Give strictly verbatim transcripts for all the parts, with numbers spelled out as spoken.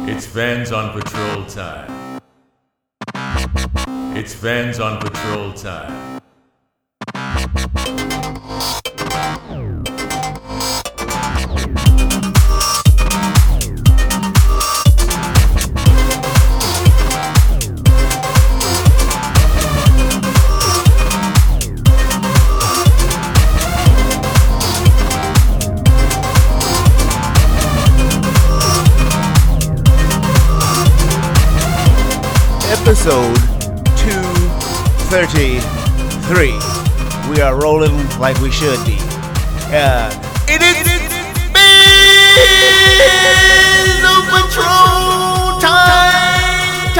It's Vans on Patrol time. It's Vans on Patrol time. Episode two thirty-three. We are rolling like we should be. Uh, it is Vans on Patrol time.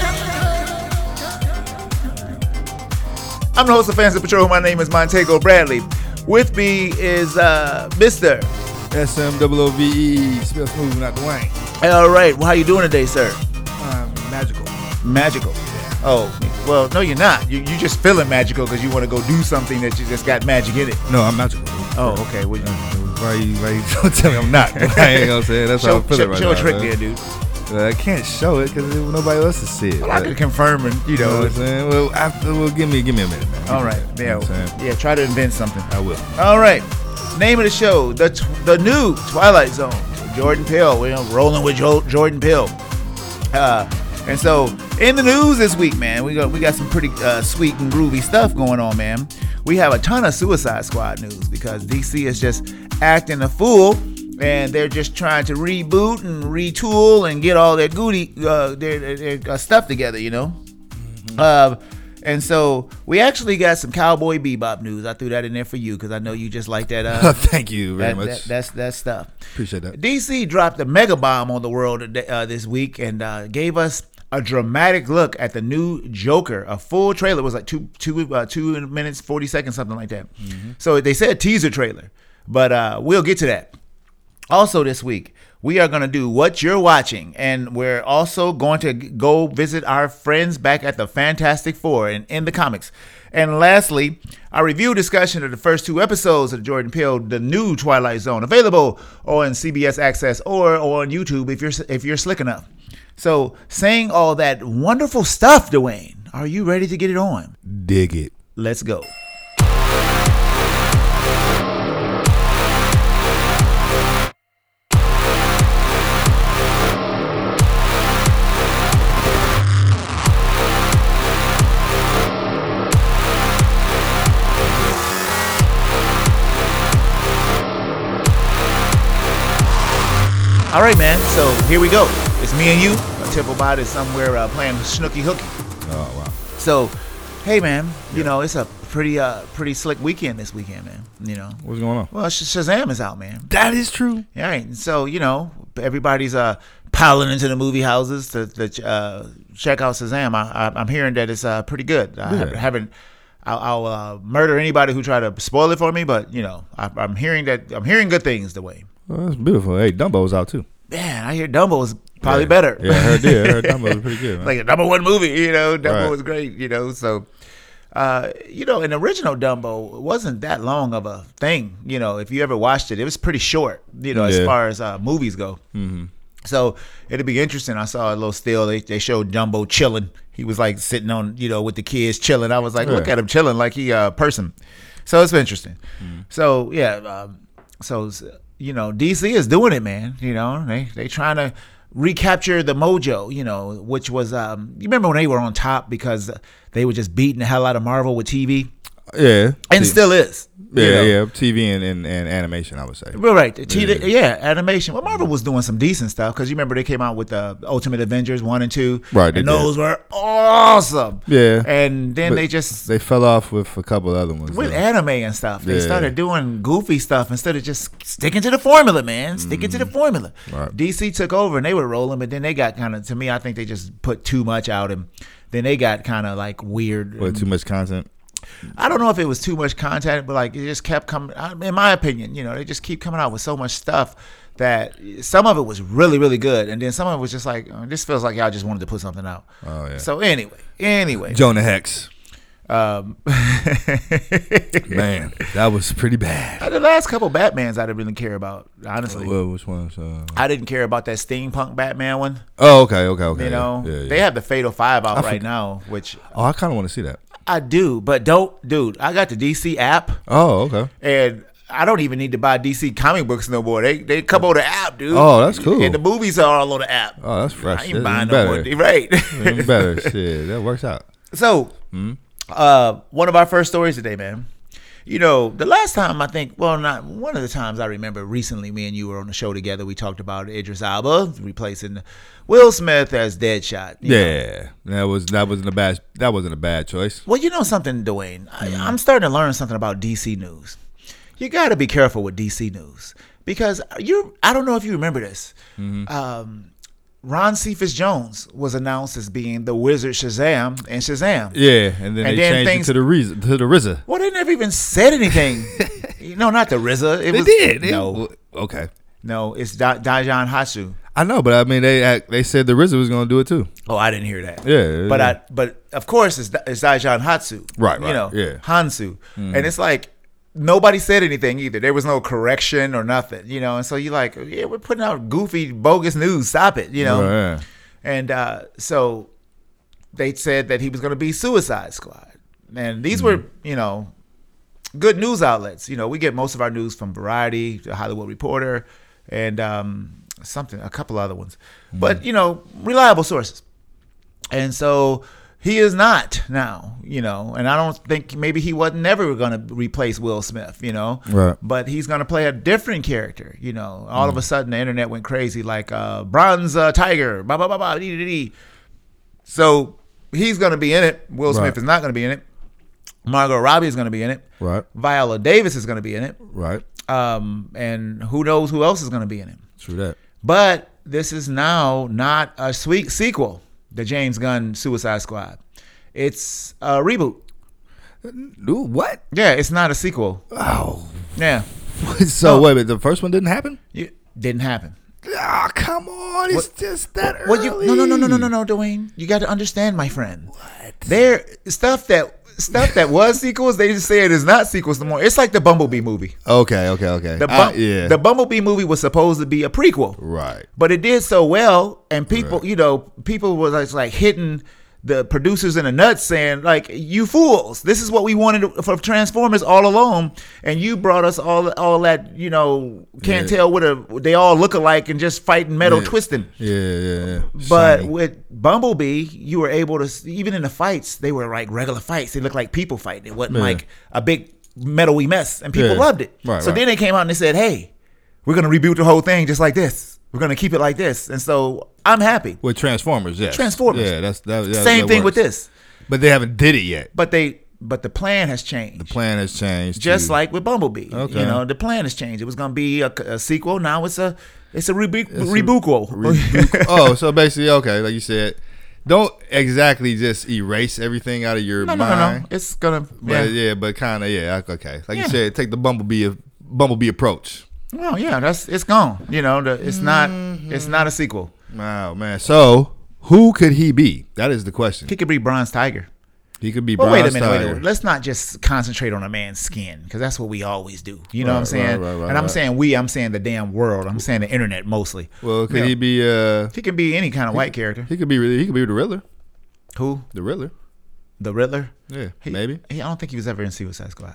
I'm the host of Fans of Patrol. My name is Montego Bradley. With me is uh, Mister S M O O V E, Smith Smooth, not Dwayne. All right. Well, how you doing today, sir? Um, magical. Magical. Oh, well, no, you're not. You you just feeling magical because you want to go do something that you just got magic in it. No, I'm magical. Oh, okay. Well, Uh, why you why you don't tell me I'm not? I ain't gonna say it. That's how show I'm feeling show, right show now. a trick man. there, dude. Uh, I can't show it because nobody else has seen it. Well, I but- can confirm and, you you know know. what I'm saying? Well, after, well, give me give me a minute, man. All right. You Yeah. know what I'm saying? Yeah, try to invent something. I will. All right. Name of the show, the tw- the new Twilight Zone. Jordan Peele. We're rolling with jo- Jordan Peele. Uh, and so in the news this week, man, we got we got some pretty uh, sweet and groovy stuff going on, man. We have a ton of Suicide Squad news because D C is just acting a fool, and they're just trying to reboot and retool and get all their goody uh, their, their, their uh, stuff together, you know. Mm-hmm. Uh, and so we actually got some Cowboy Bebop news. I threw that in there for you because I know you just like that. Uh, Thank you very that, much. that, that's that stuff. Appreciate that. D C dropped a mega bomb on the world today, uh, this week and uh, gave us a dramatic look at the new Joker. A full trailer. It was like two two uh, two minutes forty seconds, something like that. Mm-hmm. So they said teaser trailer, but uh, we'll get to that. Also this week, we are going to do What You're Watching, and we're also going to go visit our friends back at the Fantastic Four and in the comics. And lastly, our review discussion of the first two episodes of Jordan Peele, the new Twilight Zone, available on C B S Access or, or on YouTube if you're if you're slick enough. So, saying all that wonderful stuff, Dwayne, are you ready to get it on? Dig it. Let's go. All right, man. So here we go. It's me and you. Temple Bot is somewhere uh, playing Snooky Hooky. Oh wow. So, hey, man. You know it's a pretty, uh, pretty slick weekend this weekend, man. You know. What's going on? Well, Sh- Shazam is out, man. That is true. All right. And so you know everybody's uh piling into the movie houses to, to uh, check out Shazam. I, I, I'm hearing that it's uh, pretty good. I Yeah. haven't. I'll, I'll uh, murder anybody who try to spoil it for me, but you know I, I'm hearing that I'm hearing good things, Dwayne. Well, that's beautiful. Hey, Dumbo's out too. Man, I hear Dumbo is probably yeah. better. Yeah, I heard, yeah, I heard Dumbo was pretty good, man. Like the number one movie, you know, Dumbo Right. was great, you know. So, uh, you know, an original Dumbo wasn't that long of a thing, you know. If you ever watched it, it was pretty short, you know, as Yeah. far as uh, movies go. Mm-hmm. So it'd be interesting. I saw a little still. They they showed Dumbo chilling. He was like sitting on, you know, with the kids chilling. I was like, Yeah. look at him chilling like he a person. So it's interesting. Mm-hmm. So yeah, um, so you know, D C is doing it, man. You know, they they trying to recapture the mojo. You know, which was um, you remember when they were on top because they were just beating the hell out of Marvel with T V, Yeah. and T- still is. you Yeah, know. yeah. T V and, and, and animation, I would say. Well, right. The T- Yeah. yeah. animation. Well, Marvel was doing some decent stuff because you remember they came out with the Ultimate Avengers one and two, Right, they and did. those were awesome. Yeah. And then But they just They fell off with a couple other ones. with though. anime and stuff, they Yeah. started doing goofy stuff instead of just sticking to the formula, man. Sticking to the formula. Right. D C took over and they were rolling, but then they got kind of. To me, I think they just put too much out, and then they got kind of like weird. With too much content. I don't know if it was too much content, but like it just kept coming. In my opinion, you know, they just keep coming out with so much stuff that some of it was really, really good, and then some of it was just like, oh, this feels like y'all just wanted to put something out. Oh yeah. So anyway, anyway, Jonah Hex. Um, Man, that was pretty bad. the last couple Batmans I didn't really care about, honestly. Well, which ones? Uh, I didn't care about that steampunk Batman one. oh, okay, okay, okay. You know, yeah, yeah, they yeah. have the Fatal Five out I right forg- now, which Oh, I kind of want to see that. I do, but don't, dude. I got the D C app, Oh, okay. and I don't even need to buy D C comic books no more. They they come on the app, dude. Oh, that's cool. And the movies are all on the app. Oh, that's fresh. I ain't That's buying even no better. more. Right. Even better. Shit, that works out. So, uh, one of our first stories today, man. You know, the last time I think, well, not one of the times I remember recently, me and you were on the show together. We talked about Idris Elba replacing Will Smith as Deadshot. you know. Yeah, that was that wasn't a bad that wasn't a bad choice. Well, you know something, Dwayne. I, I'm starting to learn something about D C news. You got to be careful with D C news because you. I don't know if you remember this. Um, Ron Cephas Jones was announced as being the Wizard Shazam in Shazam. Yeah, and then And they then changed things- it to the reason to the R Z A. Well, they never even said anything. No, not the R Z A. It They was, did. They- No, well, okay. no, it's da- Dajan Hatsu. I know, but I mean, they act- they said the R Z A was going to do it too. Oh, I didn't hear that. Yeah, but yeah. I but of course it's it's Dajan Hatsu. Right, You right, know, yeah. Hansu, and it's like nobody said anything either. There was no correction or nothing. You know, and so you're like, yeah, we're putting out goofy, bogus news. Stop it. You know. Right, yeah. And uh, so they said that he was going to be Suicide Squad. And these were, you know, good news outlets. You know, we get most of our news from Variety, The Hollywood Reporter, and um, something, a couple other ones. But, you know, reliable sources. And so he is not now, you know, and I don't think maybe he wasn't never going to replace Will Smith, you know, Right. but he's going to play a different character, you know. All of a sudden the internet went crazy like uh, Bronze uh, Tiger, blah, blah, blah, blah, dee, dee, dee. So he's going to be in it. Will Smith Right. is not going to be in it. Margot Robbie is going to be in it. Right. Viola Davis is going to be in it. Right. Um, and who knows who else is going to be in it. True that. But this is now not a sweet sequel, the James Gunn Suicide Squad. It's a reboot. Ooh, what? Yeah, it's not a sequel. Oh. Yeah, So No. wait a minute. The first one didn't happen? it didn't happen. Ah, come on. It's just that early. Well, you no no no no no no no, Dwayne. You got to understand, my friend. What? There stuff that stuff that was sequels. They just say it is not sequels no more. It's like the Bumblebee movie. Okay, okay, okay. The I- Bum- yeah. the Bumblebee movie was supposed to be a prequel. right. But it did so well, and people, Right. you know, people were like, like hitting the producers in the nuts, saying like, "You fools! This is what we wanted for Transformers all along, and you brought us all all that, you know, can't Yeah. tell what a they all look alike and just fighting metal Yeah. twisting." Yeah, yeah, yeah. But Shiny. with Bumblebee, you were able to even in the fights, they were like regular fights. They looked like people fighting. It wasn't Yeah. like a big metal-y mess, and people Yeah. loved it. Right, so right. then they came out and they said, "Hey, we're gonna reboot the whole thing just like this. We're gonna keep it like this." And so I'm happy. With Transformers, yes. Transformers. Yeah, that's that. Yeah, Same that thing with works. this, But they haven't did it yet. but they but the plan has changed. The plan has changed. just to- like with Bumblebee, Okay. you know, the plan has changed. It was gonna be a, a sequel. Now it's a it's a reboot It's a reboot. reboot. Oh, so basically, okay, like you said, don't exactly just erase everything out of your no, no, mind. no, no. It's gonna yeah. But yeah, but kind of yeah, okay. Like Yeah. you said, take the Bumblebee Bumblebee approach. Well, yeah, that's it's gone. You know, the, it's not it's not a sequel. Wow, man. So who could he be? That is the question. He could be Bronze Tiger. He could be. But wait a Bronze minute, wait a Tiger. minute. Let's not just concentrate on a man's skin because that's what we always do. You know what I'm Right, saying? right, right, right, and I'm right. saying we. I'm saying the damn world. I'm saying the internet mostly. Well, could Yeah. he be? Uh, He can be any kind of white character. he could be. He could be the Riddler. Who? The Riddler. The Riddler? Yeah, He, maybe. He, I don't think he was ever in Suicide Squad.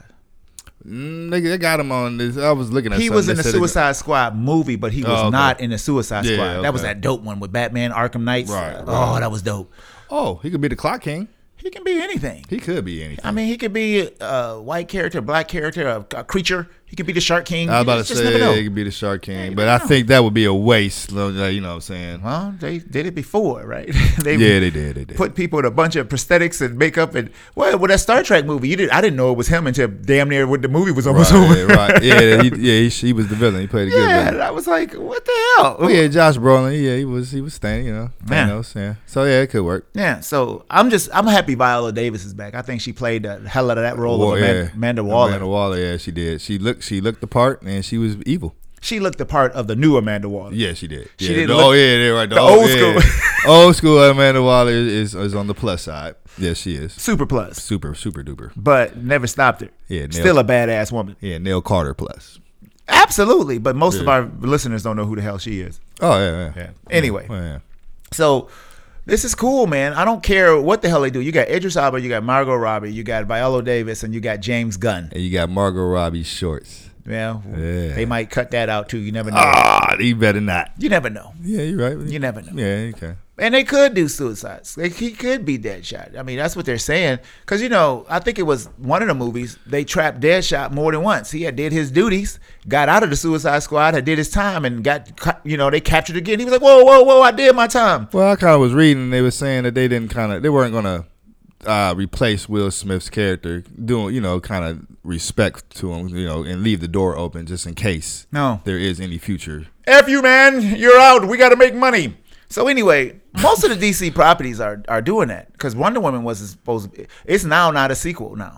Mm, they, they got him on this. I was looking at. He something was in that the said it- Suicide Squad movie, but he was Oh, okay. not in the Suicide Yeah, Squad. That was okay. that dope one with Batman, Arkham Knights. Right, Oh, right. that was dope. Oh, he could be the Clock King. He can be anything. He could be anything. I mean, he could be a white character, a black character, a, a creature. He could be the Shark King. I was about You to just never say know. he could be the Shark King, you but never I know. think that would be a waste. You know what I'm saying? Well, they did it before, right? they Yeah, they did. They did. put people in a bunch of prosthetics and makeup and well, with that Star Trek movie, you did. I didn't know it was him until damn near when the movie was almost right, over. right. Yeah, he, yeah. He, he was the villain. He played a good Yeah, villain. and I was like, what the hell? Oh yeah, Josh Brolin. Yeah, he was. He was staying. You know, Yeah. Thanos. Yeah. So yeah, it could work. Yeah, so I'm just I'm happy Viola Davis is back. I think she played the hell out of that role Wa- of Amanda, Amanda Waller. Amanda Waller. Yeah, she did. She looked. She looked the part, and she was evil. She looked the part of the new Amanda Waller. Yeah, she did. She yeah. didn't the- look- oh yeah, yeah, right. the oh, old yeah. school. Old school Amanda Waller is, is on the plus side. Yes, she is. Super plus. Super, super duper. But never stopped her. Yeah, Neil, Still a badass woman. Yeah, Neil Carter plus. Absolutely. But most Yeah. of our listeners don't know who the hell she is. Oh, yeah, yeah. Yeah. Anyway. Oh, yeah. So this is cool, man. I don't care what the hell they do. You got Idris Elba, you got Margot Robbie, you got Viola Davis, and you got James Gunn. And you got Margot Robbie's shorts. Yeah, Yeah. they might cut that out too. You never know. Ah, you better not. You never know. Yeah, you're right. You never know. Yeah, okay. And they could do suicides. They, he could be Deadshot. I mean, that's what they're saying. Because, you know, I think it was one of the movies, they trapped Deadshot more than once. He had did his duties, got out of the Suicide Squad, had did his time, and got, ca- you know, they captured again. He was like, whoa, whoa, whoa, I did my time. Well, I kind of was reading. They were saying that they didn't kind of, they weren't going to uh, replace Will Smith's character, doing, you know, kind of respect to him, you know, and leave the door open just in case No. there is any future. F you, man. You're out. We got to make money. So anyway, most of the D C properties are are doing that because Wonder Woman was supposed to be, it's now not a sequel now.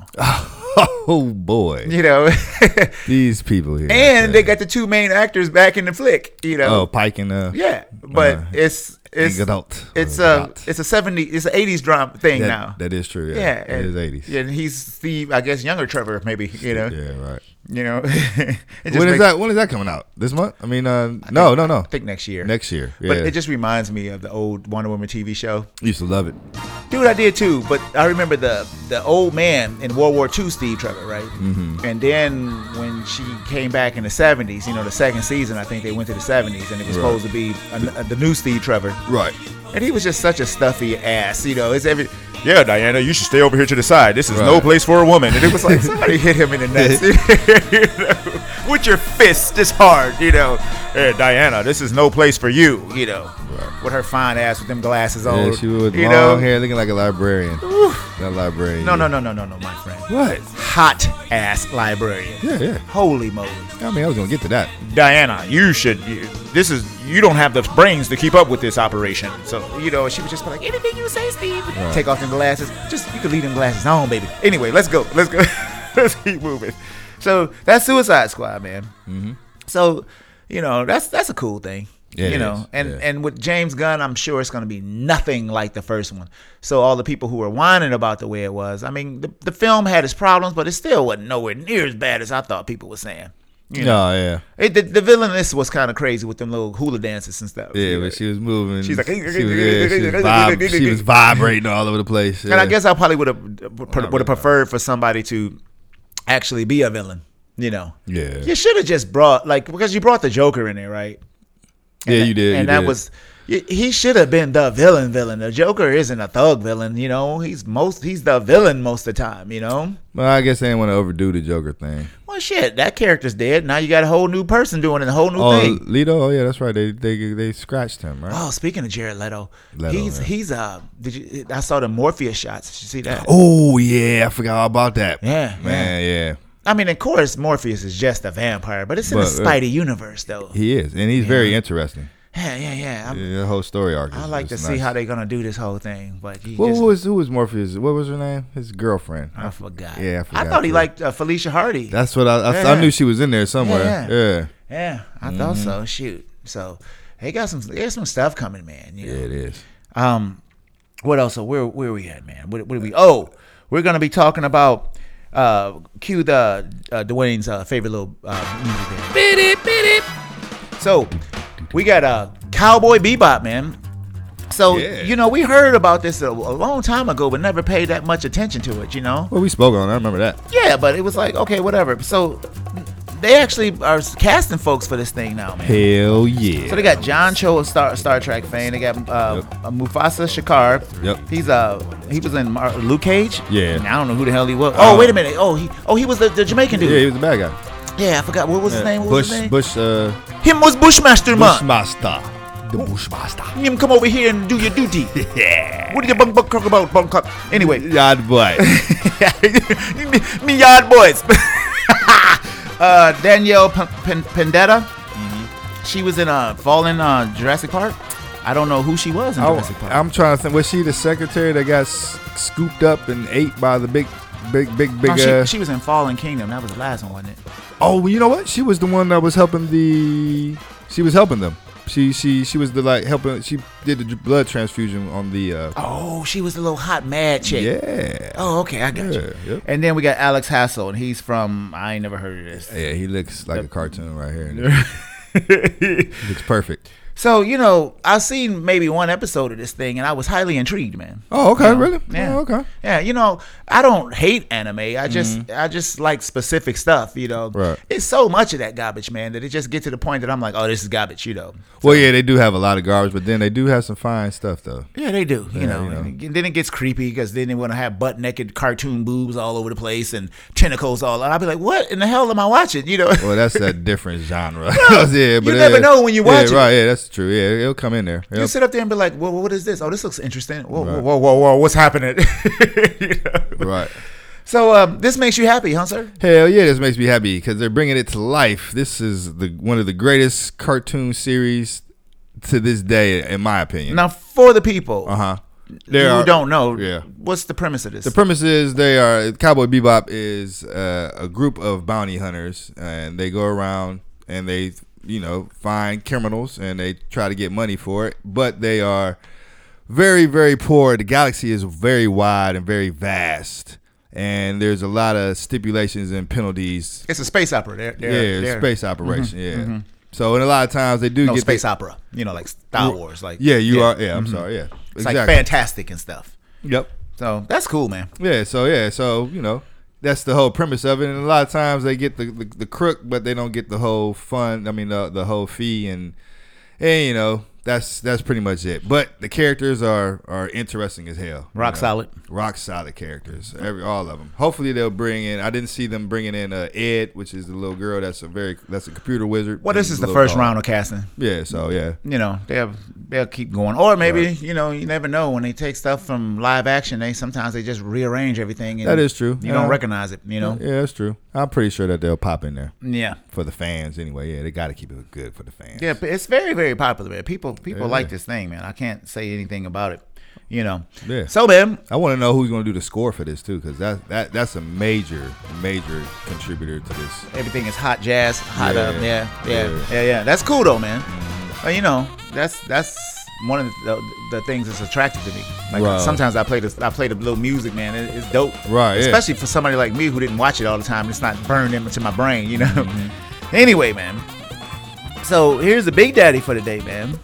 Oh, boy. You know, These people here. and they got the two main actors back in the flick. You know, Oh, Pike and uh, yeah, but uh, it's it's Gadot. it's Uh, a Gadot. it's a seventy it's an eighties drama thing that, now. That is true. Yeah, Yeah, it and, is eighties. Yeah, and he's Steve, I guess, younger Trevor, maybe. You know, Yeah, right. you know. It just When is makes- that? When is that coming out? This month? I mean, uh, no, no, no. I think next year. Next year. Yeah. But it just reminds me of the old Wonder Woman T V show. Used to love it. Dude, I did too. But I remember the the old man in World War Two, Steve Trevor, right? Mm-hmm. And then when she came back in the seventies, you know, the second season, I think they went to the seventies, and it was Right. supposed to be a, a, the new Steve Trevor. Right. And he was just such a stuffy ass, you know. It's every, yeah, Diana, you should stay over here to the side. This is no Right. place for a woman. And it was like somebody hit him in the nuts, you know, with your fist this hard, you know. Hey, Diana, this is no place for you, you know. Right. With her fine ass with them glasses on, Yeah, she was with you long know. hair, looking like a librarian. That librarian. No, no, no, no, no, no, my friend. What? Hot ass librarian. Yeah, yeah. Holy moly. I mean, I was gonna get to that. Diana, you should. You, this is you don't have the brains to keep up with this operation. So you know, she would just be like, anything you say, Steve. Right. Take off them glasses. Just you could leave them glasses on, baby. Anyway, let's go. Let's go. Let's keep moving. So that's Suicide Squad, man. Mm-hmm. So you know, that's that's a cool thing. Yeah, you it know, is. and Yeah. and with James Gunn, I'm sure it's going to be nothing like the first one. So all the people who were whining about the way it was, I mean, the, the film had its problems, but it still wasn't nowhere near as bad as I thought people were saying. You know, No, yeah. it, the, the villainess was kind of crazy with them little hula dances and stuff. Yeah, You know? but she was moving. She's like- she was, yeah, she, was vib- she was vibrating all over the place. And I yeah. guess I probably would have would really have preferred for somebody to actually be a villain. You know, Yeah. you should have just brought like because you brought the Joker in there, right? And Yeah, that- you did. and you that did. was he should have been the villain. Villain. The Joker isn't a thug villain. You know, he's most he's the villain most of the time. You know. Well, I guess they didn't want to overdo the Joker thing. Well, shit, that character's dead. Now you got a whole new person doing it, a whole new Oh, thing. Leto. Oh, yeah, that's right. They they they scratched him, right? Oh, speaking of Jared Leto, Leto, he's yeah. he's uh, did you? I saw the Morpheus shots. Did you see that? Oh yeah, I forgot all about that. Yeah, man, yeah. I mean, of course, Morpheus is just a vampire, but it's in But, the uh, Spidey universe, though. He is, and he's very interesting. Yeah, yeah, yeah. I'm- Yeah, the whole story arc. Is, I like to is see nice. how they're gonna do this whole thing, but he What just, was who was Morpheus? What was her name? His girlfriend. I forgot. Yeah, I forgot thought he too. liked uh, Felicia Hardy. That's what I. I, Yeah. I knew she was in there somewhere. Yeah. Yeah, yeah, I thought so. Shoot, so they got some. There's some stuff coming, man. You yeah, know? it is. Um, what else? So where where we at, man? What, what are we? Oh, we're gonna be talking about. Uh, cue the uh, Dwayne's uh, favorite little uh, music there. Beep, it, beep, it. So we got uh, Cowboy Bebop, man. So Yeah. you know we heard about this a, a long time ago, but never paid that much attention to it. You know? Well, we spoke on it. I remember that. Yeah, but it was like okay, whatever. So they actually are casting folks for this thing now, man. Hell yeah. So they got John Cho of Star Star Trek fame. They got uh, Yep. uh, Mufasa Shakar. Yep. He's uh he was in Mar- Luke Cage. Yeah. I don't know who the hell he was. Oh Uh, wait a minute. Oh he oh he was the, the Jamaican dude. Yeah, he Yeah, was the bad guy. I forgot what was his Yeah. name. What Bush, was his name? Bush, uh, Him was Bushmaster man. Bushmaster. The Bushmaster. Him come over here and do your duty. Yeah. What are you bunk bunk talk about bunk cock? Anyway, Yard boy. me, me yard boys. uh, Danielle P- P- Pendetta. Mm-hmm. She was in uh Fallen uh, Jurassic Park. I don't know who she was in I, Jurassic Park. I'm trying to think. Was she the secretary that got s- scooped up and ate by the big, big, big, big? Oh, she, uh, she was in Fallen Kingdom. That was the last one, wasn't it? oh, you know what? She was the one that was helping the. She was helping them. She she she was the like helping. She did the blood transfusion on the. Uh, Oh, she was the little hot mad chick. yeah. Oh, okay, I got Yeah, you. yep. And then we got Alex Hassel, and he's from. I ain't never heard of this. Yeah, he looks like a cartoon right here. He looks perfect. So, you know, I've seen maybe one episode of this thing, and I was highly intrigued, man. Oh, okay, You know? really? Yeah. Oh, okay. Yeah, you know, I don't hate anime. I just I just like specific stuff, you know. Right. It's so much of that garbage, man, that it just gets to the point that I'm like, oh, this is garbage, you know. Well, yeah, they do have a lot of garbage, but then they do have some fine stuff, though. Yeah, they do. You Yeah, know, you know. And then it gets creepy because then they want to have butt naked cartoon boobs all over the place and tentacles all. And I'll be like, what in the hell am I watching? You know. Well, that's a different genre. yeah, but you never yeah. know when you yeah, watch it. Right, yeah, that's true. Yeah, it'll come in there. You Yep. sit up there and be like, "Whoa, what is this? Oh, this looks interesting. Whoa, Right. whoa, whoa, whoa, what's happening?" You know? Right. So um, this makes you happy, huh, sir? Hell yeah, this makes me happy because they're bringing it to life. This is the one of the greatest cartoon series to this day, in my opinion. Now, for the people Uh huh. who don't know, Yeah. what's the premise of this? The premise is they are Cowboy Bebop is uh, a group of bounty hunters, and they go around and they, you know, find criminals and they try to get money for it, but they are very, very poor. The galaxy is very wide and very vast, and there's a lot of stipulations and penalties. it's a space opera. They're, they're, yeah, they're, space operation. yeah. So, and a lot of times they do no get space the, opera. You know, like Star Wars. Like Yeah, you are. Yeah, I'm sorry. Yeah, It's like fantastic and stuff. Yep. So that's cool, man. Yeah, so yeah, so you know, that's the whole premise of it. And a lot of times they get the, the, the crook, but they don't get the whole fun. I mean, the the whole fee, and and you know, that's that's pretty much it. But the characters are are interesting as hell. you Rock know. solid. rock solid characters. Every all of them. Hopefully they'll bring in. I didn't see them bringing in uh, Ed, which is the little girl that's a very that's a computer wizard. Well, this She's is a the little first dog. round of casting. Yeah, so yeah. You know, they'll they'll keep going, or maybe Right. you know, you never know when they take stuff from live action. They sometimes they just rearrange everything. And That is true. You Yeah. don't recognize it. You know. Yeah, that's true. I'm pretty sure that they'll pop in there Yeah. for the fans anyway. Yeah, they got to keep it good for the fans. Yeah, but it's very, very popular, man. People people Yeah. like this thing, man. I can't say anything about it. You know. Yeah. So, man, I want to know who's going to do the score for this too, because that that that's a major major contributor to this. everything is hot jazz, hot Yeah. up. Yeah, yeah, Yeah. yeah, yeah. That's cool though, man. Uh, you know, that's that's one of the, the things that's attractive to me. Like Right. sometimes I play this, I play the little music, man. It, it's dope, Right, yeah. Especially for somebody like me who didn't watch it all the time. It's not burned into my brain, you know. Mm-hmm. Anyway, man. So here's the big daddy for the day, man.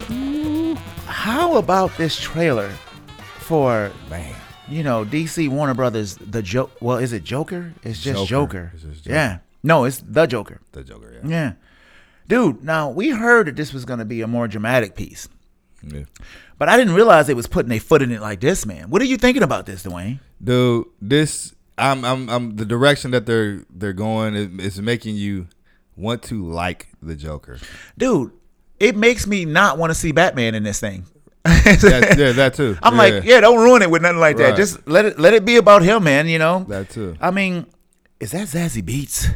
How about this trailer for Man, you know D C Warner Brothers? The joke. Well, is it Joker? It's just Joker. Joker. It's just Joker. Yeah. No, it's the Joker. the Joker. Yeah. Yeah. Dude, now we heard that this was going to be a more dramatic piece, yeah. but I didn't realize they was putting their foot in it like this, man. What are you thinking about this, Dwayne? Dude, this I'm I'm I'm the direction that they're they're going is, is making you want to like the Joker. Dude, it makes me not want to see Batman in this thing. That, yeah, that too. I'm yeah, like, yeah, don't ruin it with nothing like that. Right. Just let it let it be about him, man, you know? that too. I mean, is that Zazie Beats?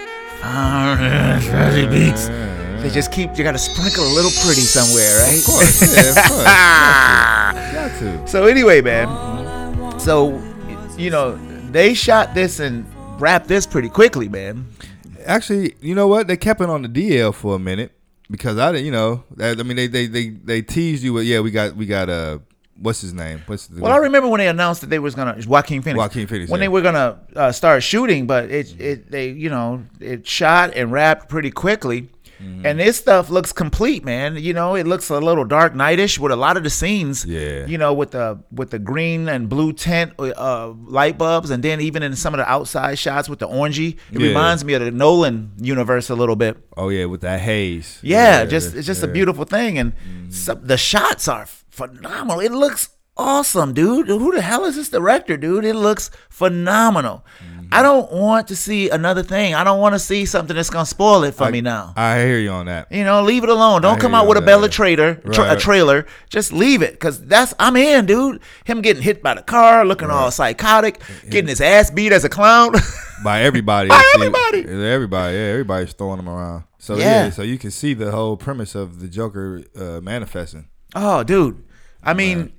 Zazie Beats. They just keep, you got to sprinkle a little pretty somewhere, right? Of course, yeah, of course. Got to. So anyway, man. So, you know, they shot this and wrapped this pretty quickly, man. Actually, you know what? They kept it on the D L for a minute because I didn't, you know, I mean, they they they, they teased you with, yeah, we got we got uh, what's his name? What's the, Well, I remember when they announced that they was gonna Joaquin Phoenix. Joaquin Phoenix, When yeah. they were gonna uh, start shooting, but it it they you know it shot and wrapped pretty quickly. Mm-hmm. And this stuff looks complete, man. You know, it looks a little Dark Knight-ish with a lot of the scenes. Yeah. You know, with the with the green and blue tint uh, light bulbs, and then even in some of the outside shots with the orangey, it Yeah. reminds me of the Nolan universe a little bit. Oh yeah, with that haze. Yeah, just it's just yeah. a beautiful thing, and some, the shots are phenomenal. It looks awesome, dude. Who the hell is this director, dude? It looks phenomenal. I don't want to see another thing. I don't want to see something that's gonna spoil it for I, me now. I hear you on that. You know, leave it alone. Don't I come hear out you with a on that, Bella yeah. trailer, tra- Right. a trailer. Just leave it, cause that's I'm in, dude. Him getting hit by the car, looking all psychotic, getting his ass beat as a clown. By everybody. By See, everybody. Everybody, yeah, everybody's throwing them around. So Yeah. yeah, so you can see the whole premise of the Joker uh, manifesting. Oh, dude. I mean,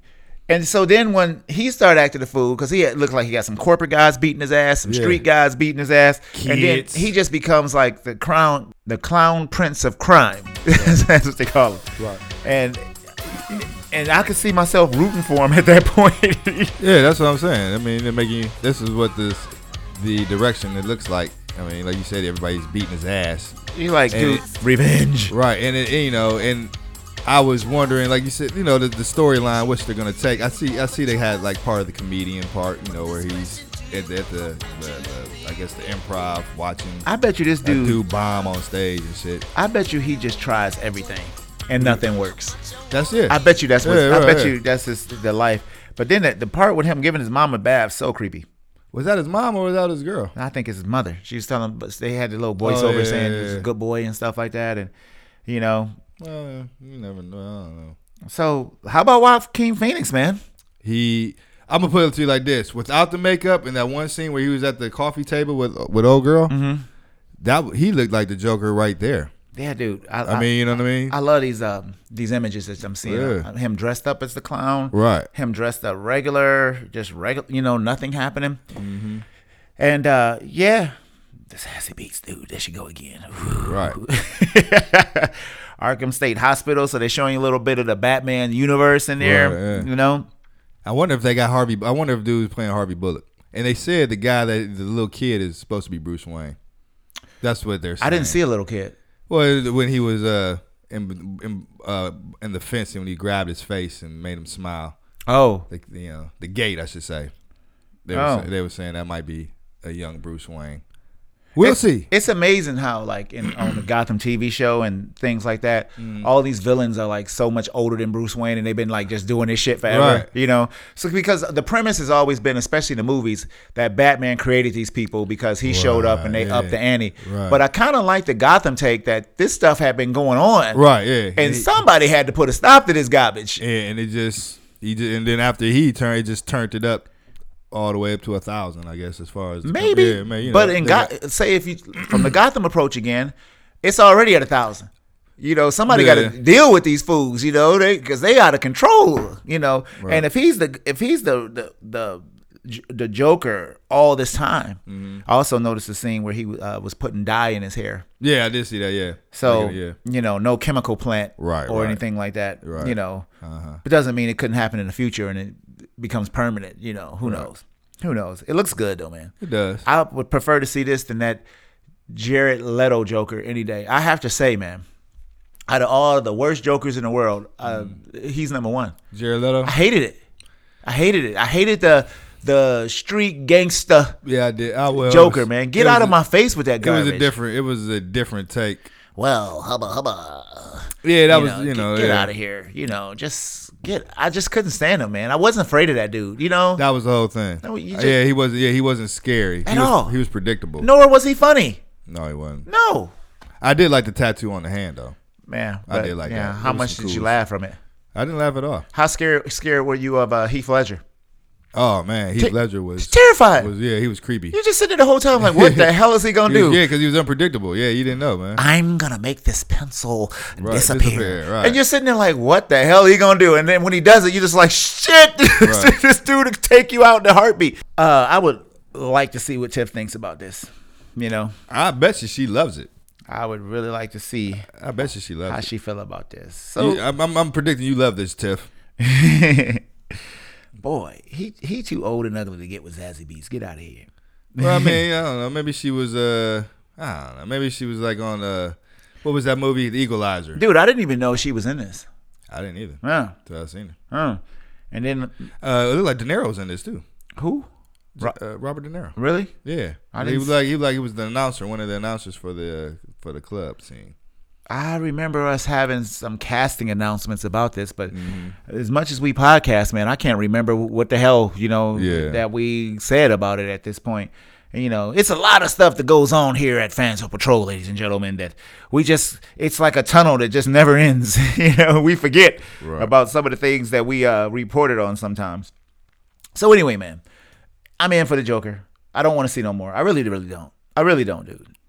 And so then when he started acting a fool, because he had, looked like he got some corporate guys beating his ass, some Yeah. street guys beating his ass, Kids. and then he just becomes like the crown, the clown prince of crime. That's what they call him. Right. And and I could see myself rooting for him at that point. Yeah, that's what I'm saying. I mean, they're making this is what this the direction it looks like. I mean, like you said, everybody's beating his ass. You're like, And dude, it- revenge. Right, and it, you know, and I was wondering, like you said, you know, the, the storyline, which they're gonna take. I see, I see, they had like part of the comedian part, you know, where he's at, the, at the, the, the, I guess the improv watching. I bet you this a dude, dude bomb on stage and shit. I bet you he just tries everything and nothing works. That's it. I bet you that's what. Yeah, I right, bet yeah. you that's his the life. But then the, the part with him giving his mom a bath, so creepy. Was that his mom or was that his girl? I think it's his mother. She was telling him, but they had the little Oh, voiceover yeah, saying yeah, he's yeah. a good boy and stuff like that, and you know. Well, you never know. I don't know. So how about Joaquin Phoenix, man? He, I'm gonna put it to you like this: without the makeup, in that one scene where he was at the coffee table with with old girl, Mm-hmm. that he looked like the Joker right there. Yeah, dude. I, I mean, you know what I mean? I love these um these images that I'm seeing. Yeah. Uh, Him dressed up as the clown. Right. Him dressed up regular, just regular. You know, nothing happening. Mm-hmm. And uh yeah, this Sassy Beats, dude. There she go again. Right. Arkham State Hospital. So they're showing you a little bit of the Batman universe in there. Right, yeah. You know. I wonder if they got Harvey. I wonder if dude's playing Harvey Bullock. And they said the guy that the little kid is supposed to be Bruce Wayne. That's what they're saying. I didn't see a little kid. Well, when he was uh in in, uh, in the fence and when he grabbed his face and made him smile. Oh. The, you know, the gate, I should say. They Oh. were say, they were saying that might be a young Bruce Wayne. We'll it's, see. It's amazing how, like, in on the Gotham T V show and things like that, Mm. all these villains are like so much older than Bruce Wayne, and they've been like just doing this shit forever. Right. You know, so because the premise has always been, especially in the movies, that Batman created these people because he showed up and they Right, upped the ante. right. But I kind of like the Gotham take that this stuff had been going on, Right, yeah. and he, somebody had to put a stop to this garbage. yeah, and it just he just, and then after he turned, it just turned it up all the way up to a thousand, I guess, as far as the Maybe, yeah, man, you know, but in they Go- say if you from the Gotham approach again, it's already at a thousand. You know, somebody Yeah. got to deal with these fools. You know, they because they out of control. You know, Right. and if he's the if he's the the the, the Joker all this time, Mm-hmm. I also noticed the scene where he uh, was putting dye in his hair. yeah, I did see that. Yeah, So yeah, you know, no chemical plant Right, or right. anything like that. Right. You know, Uh-huh. it doesn't mean it couldn't happen in the future and it becomes permanent. You know, who Right. knows? Who knows? It looks good though, man. it does. I would prefer to see this than that Jared Leto Joker any day. I have to say, man, out of all the worst Jokers in the world, uh, he's number one. Jared Leto. I hated it. I hated it. I hated the the street gangster Yeah, I did. I will. Joker, man. Get it out was of a- my face with that It garbage. was a different. It was a different take. Well, hubba hubba. Yeah, that You was know, you know get, get yeah. out of here. You know, just get. I just couldn't stand him, man. I wasn't afraid of that dude. You know, That was the whole thing. No, you just- yeah, he wasn't. Yeah, he wasn't scary At he was, all. He was predictable. nor was he funny. no, he wasn't. No, I did like the tattoo on the hand though. man. I but, did like yeah, that. How It was much some did you cool laugh from it? I didn't laugh at all. How scared scared were you of uh, Heath Ledger? Oh man, Heath Ter- Ledger was Terrified. was yeah, he was creepy. You just sitting there the whole time like, what the hell is he gonna He was- do? yeah, because he was unpredictable. Yeah, you didn't know, man. I'm gonna make this pencil Right, disappear. disappear, right. And you're sitting there like, what the hell are you gonna do? And then when he does it, you're just like, shit, Right. this dude will take you out in a heartbeat. Uh, I would like to see what Tiff thinks about this. You know, I bet you she loves it. I would really like to see I bet you she loves how it. she feel about this. So, You- I'm, I'm, I'm predicting you love this, Tiff. boy, he he too old and ugly to get with Zazie Beetz. Get out of here. Well, I mean, I don't know. Maybe she was. Uh, I don't know. Maybe she was like on. Uh, what was that movie, The Equalizer? Dude, I didn't even know she was in this. I didn't either. Yeah. Till I seen her. Uh. And then Uh, it looked like De Niro's in this too. who? Ro- Uh, Robert De Niro. Really? Yeah, I he didn't was s- like he was like he was the announcer, one of the announcers for the for the club scene. I remember us having some casting announcements about this, but Mm-hmm. as much as we podcast, man, I can't remember what the hell, you know, Yeah. that we said about it at this point. And, you know, it's a lot of stuff that goes on here at Fans of Patrol, ladies and gentlemen, that we just, it's like a tunnel that just never ends. You know, we forget Right. about some of the things that we uh, reported on sometimes. So anyway, man, I'm in for the Joker. I don't want to see no more. I really, really don't. I really don't, dude.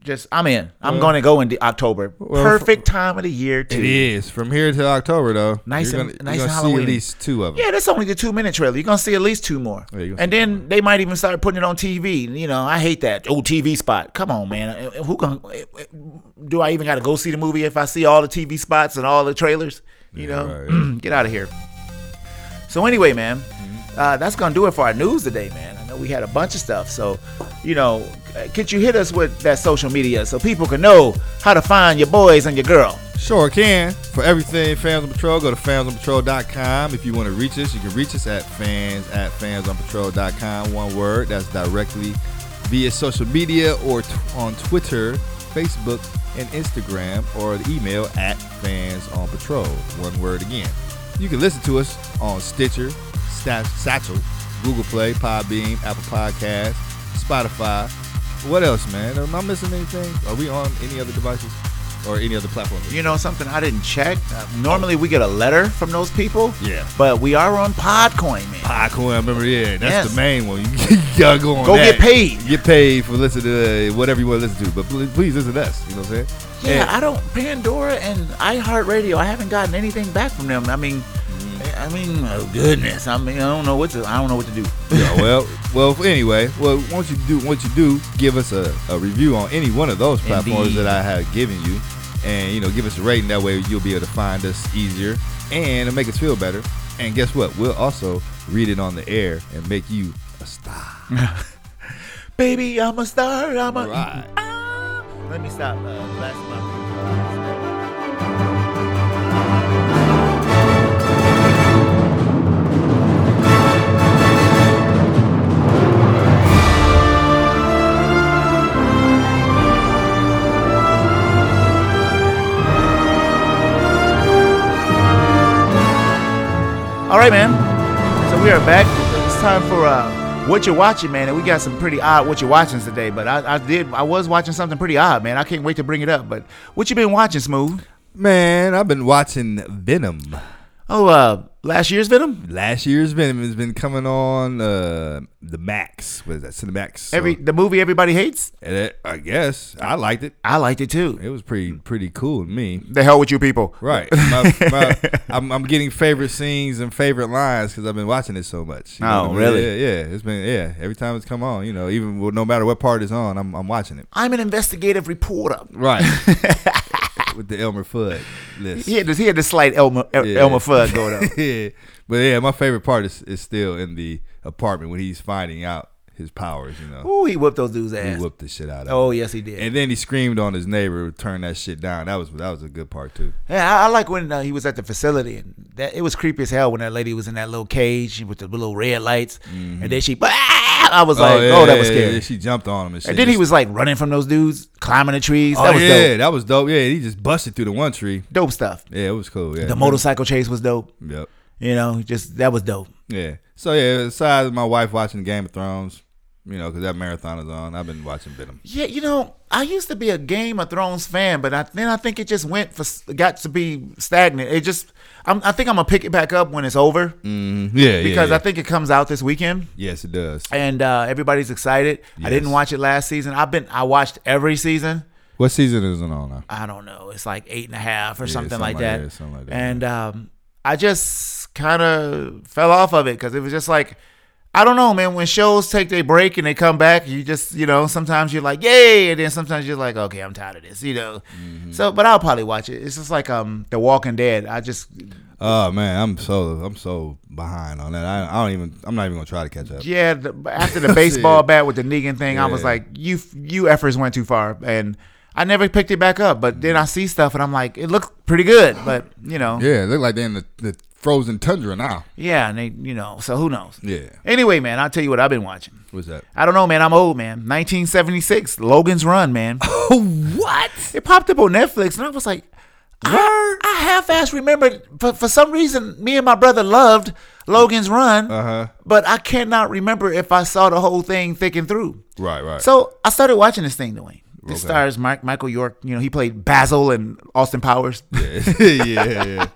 just I'm in. I'm Well, going to go in the October. well, Perfect time of the year too. It is from here till October though. Nice You're and- gonna, nice you're and gonna see Halloween. at least two of them. Yeah, that's only the two minute trailer. You're gonna see at least two more, Yeah, you're gonna and see then they might even start putting it on T V. You know, I hate that. Oh, T V spot. Come on, man. Who can? Do I even got to go see the movie if I see all the T V spots and all the trailers? You Yeah, know, right, yeah. get out of here. So anyway, man, uh, that's gonna do it for our news today, man. I know we had a bunch of stuff, so you know, could you hit us with that social media so people can know how to find your boys and your girl? Sure can. For everything Fans on Patrol, go to fans on patrol dot com. If you want to reach us, you can reach us at fans at fans on patrol dot com. One word. That's directly via social media or t- on Twitter, Facebook, and Instagram, or the email at fansonpatrol. One word again. You can listen to us on Stitcher, Stat- Satchel, Google Play, Podbean, Apple Podcasts, Spotify. What else, man? Am I missing anything? Are we on any other devices or any other platform? You know something I didn't check. Uh, normally we get a letter from those people. Yeah. But we are on Podcoin, man. Podcoin, I remember, yeah, that's Yes. the main one. You gotta go on Go that. get paid. Get paid for listening to uh, whatever you want to listen to, but please, please listen to us. You know what I'm saying? Yeah, And- I don't Pandora and iHeartRadio. I haven't gotten anything back from them. I mean, I mean, oh goodness. I mean, I don't know what to. I don't know what to do. yeah, well, well. Anyway, well, once you do what you do, give us a, a review on any one of those platforms Indeed. that I have given you, and you know, give us a rating. That way, you'll be able to find us easier, and it'll make us feel better. And guess what? We'll also read it on the air and make you a star. Baby, I'm a star. I'm a. All right. Ah. Let me stop. Uh, last month. All right, man. So we are back. It's time for uh, what you're watching, man. And we got some pretty odd what you're watching today. But I, I did, I was watching something pretty odd, man. I can't wait to bring it up. But what you been watching, Smooth? Man, I've been watching Venom. Oh, uh, last year's Venom. Last year's Venom has been coming on uh, the Max. What is that? Cinemax. So, Every the movie everybody hates. and it- I guess I liked it. I liked it too. It was pretty pretty cool to me. The hell with you people. Right. My, my, I'm, I'm getting favorite scenes and favorite lines because I've been watching it so much. You know Oh, what I mean? really? Yeah, yeah. It's been yeah. Every time it's come on, you know, even well, no matter what part it's on, I'm I'm watching it. I'm an investigative reporter. Right. With the Elmer Fudd list. He had this, he had this slight Elmer El- Yeah. Elmer Fudd going on. yeah. But yeah, my favorite part is, is still in the apartment when he's finding out his powers, you know. Ooh, he whooped those dudes' He ass. whooped the shit out of Oh, him. yes, he did. And then he screamed on his neighbor, turned that shit down. That was that was a good part too. Yeah, I, I like when uh, he was at the facility, and that it was creepy as hell when that lady was in that little cage with the little red lights, and then she, I was like, yeah, oh, that was yeah, scary. yeah. She jumped on him and shit. And then he Just- was like running from those dudes, climbing the trees. Oh That was yeah, dope. that was dope. Yeah, he just busted through the one tree. Dope stuff. Yeah, it was cool. Yeah, The motorcycle chase was dope. Yep. You know, just that was dope. Yeah. So yeah, besides my wife watching Game of Thrones, you know, because that marathon is on, I've been watching Venom. Yeah, you know, I used to be a Game of Thrones fan, but I, then I think it just went for got to be stagnant. It just, I'm, I think I'm gonna pick it back up when it's over Mm, yeah, because yeah, yeah. I think it comes out this weekend. yes, it does. And uh, everybody's excited. I Yes. didn't watch it last season. I've been I watched every season. What season is it on now? I don't know. It's like eight and a half or Yeah, something, something like like that. that, something like that. And um, I just kind of fell off of it because it was just like, I don't know, man. When shows take their break and they come back, you just, you know, sometimes you're like, yay, and then sometimes you're like, okay, I'm tired of this, you know. Mm-hmm. So, but I'll probably watch it. It's just like um, The Walking Dead. I just, Oh man, I'm so I'm so behind on that. I, I don't even. I'm not even gonna try to catch up. yeah. The, after the baseball Shit. bat with the Negan thing, I was Yeah. like, you, you efforts went too far, and I never picked it back up. But then I see stuff, and I'm like, it looked pretty good, but you know, Yeah, it look like they're in the, the frozen tundra now. yeah, and they, you know, so who knows? Yeah. Anyway, man, I'll tell you what I've been watching. What's that? I don't know, man. I'm old, man. nineteen seventy-six, Logan's Run, man. What? It popped up on Netflix, and I was like, I, I half-ass remembered. For, for some reason, me and my brother loved Logan's Run, Uh-huh. but I cannot remember if I saw the whole thing thick and through. Right, right. So I started watching this thing, Dwayne. This Okay. stars Mike, Michael York. You know, he played Basil in Austin Powers. yeah, yeah, yeah.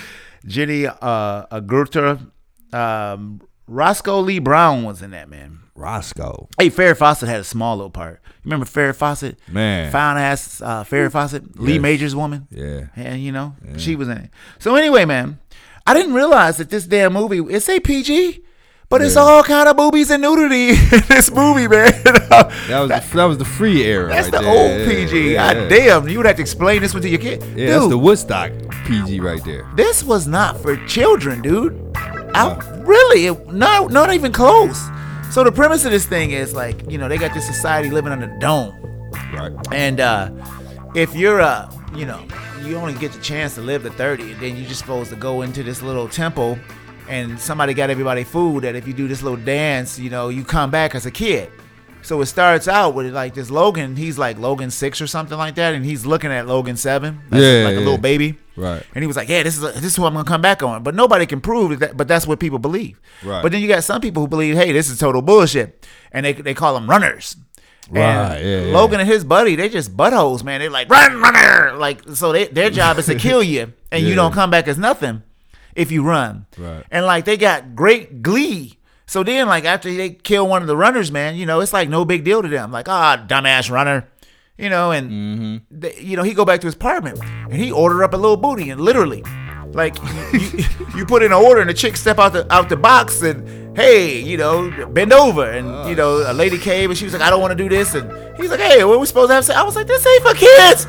Jenny uh, Agutter, um, Roscoe Lee Brown was in that, man. Roscoe. Hey, Farrah Fawcett had a small little part. You remember Farrah Fawcett? Man. Fine ass uh, Farrah Fawcett, Lee Yes. Majors woman. Yeah. And you know, she was in it. So anyway, man, I didn't realize that this damn movie, it's a P G, but it's Yeah. all kind of boobies and nudity in this movie, man. That was the, that was the free era. That's right the there. old P G. Yeah, God yeah. damn, you would have to explain this one to your kid. Yeah, that's Dude, the Woodstock P G right there. this was not for children, dude. I, really, it, not not even close. So the premise of this thing is like, you know, they got this society living under the dome, Right. and uh, if you're uh, you know, you only get the chance to live to thirty, and then you're just supposed to go into this little temple, and somebody got everybody food that if you do this little dance, you know, you come back as a kid. So it starts out with like this Logan. He's like Logan six or something like that, and he's looking at Logan seven, that's Yeah, like a yeah. little baby. Right. And he was like, "Yeah, this is a, this is who I'm gonna come back on." But nobody can prove that. But that's what people believe. Right. But then you got some people who believe, "Hey, this is total bullshit," and they they call them runners. Right, And yeah, yeah. Logan and his buddy, they just buttholes, man. They're like, "Run, runner!" Like, so they, their job is to kill you, and you Yeah. don't come back as nothing if you run. Right. And like they got great glee. So then, like after they kill one of the runners, man, you know, it's like no big deal to them. Like, ah, dumbass runner. You know, and Mm-hmm. they, you know, he go back to his apartment and he ordered up a little booty, and literally, like you, you put in an order and the chick step out the out the box and hey, you know, bend over, and you know, a lady came and she was like, I don't want to do this, and he's like, hey, what are we supposed to have sex? I was like, this ain't for kids,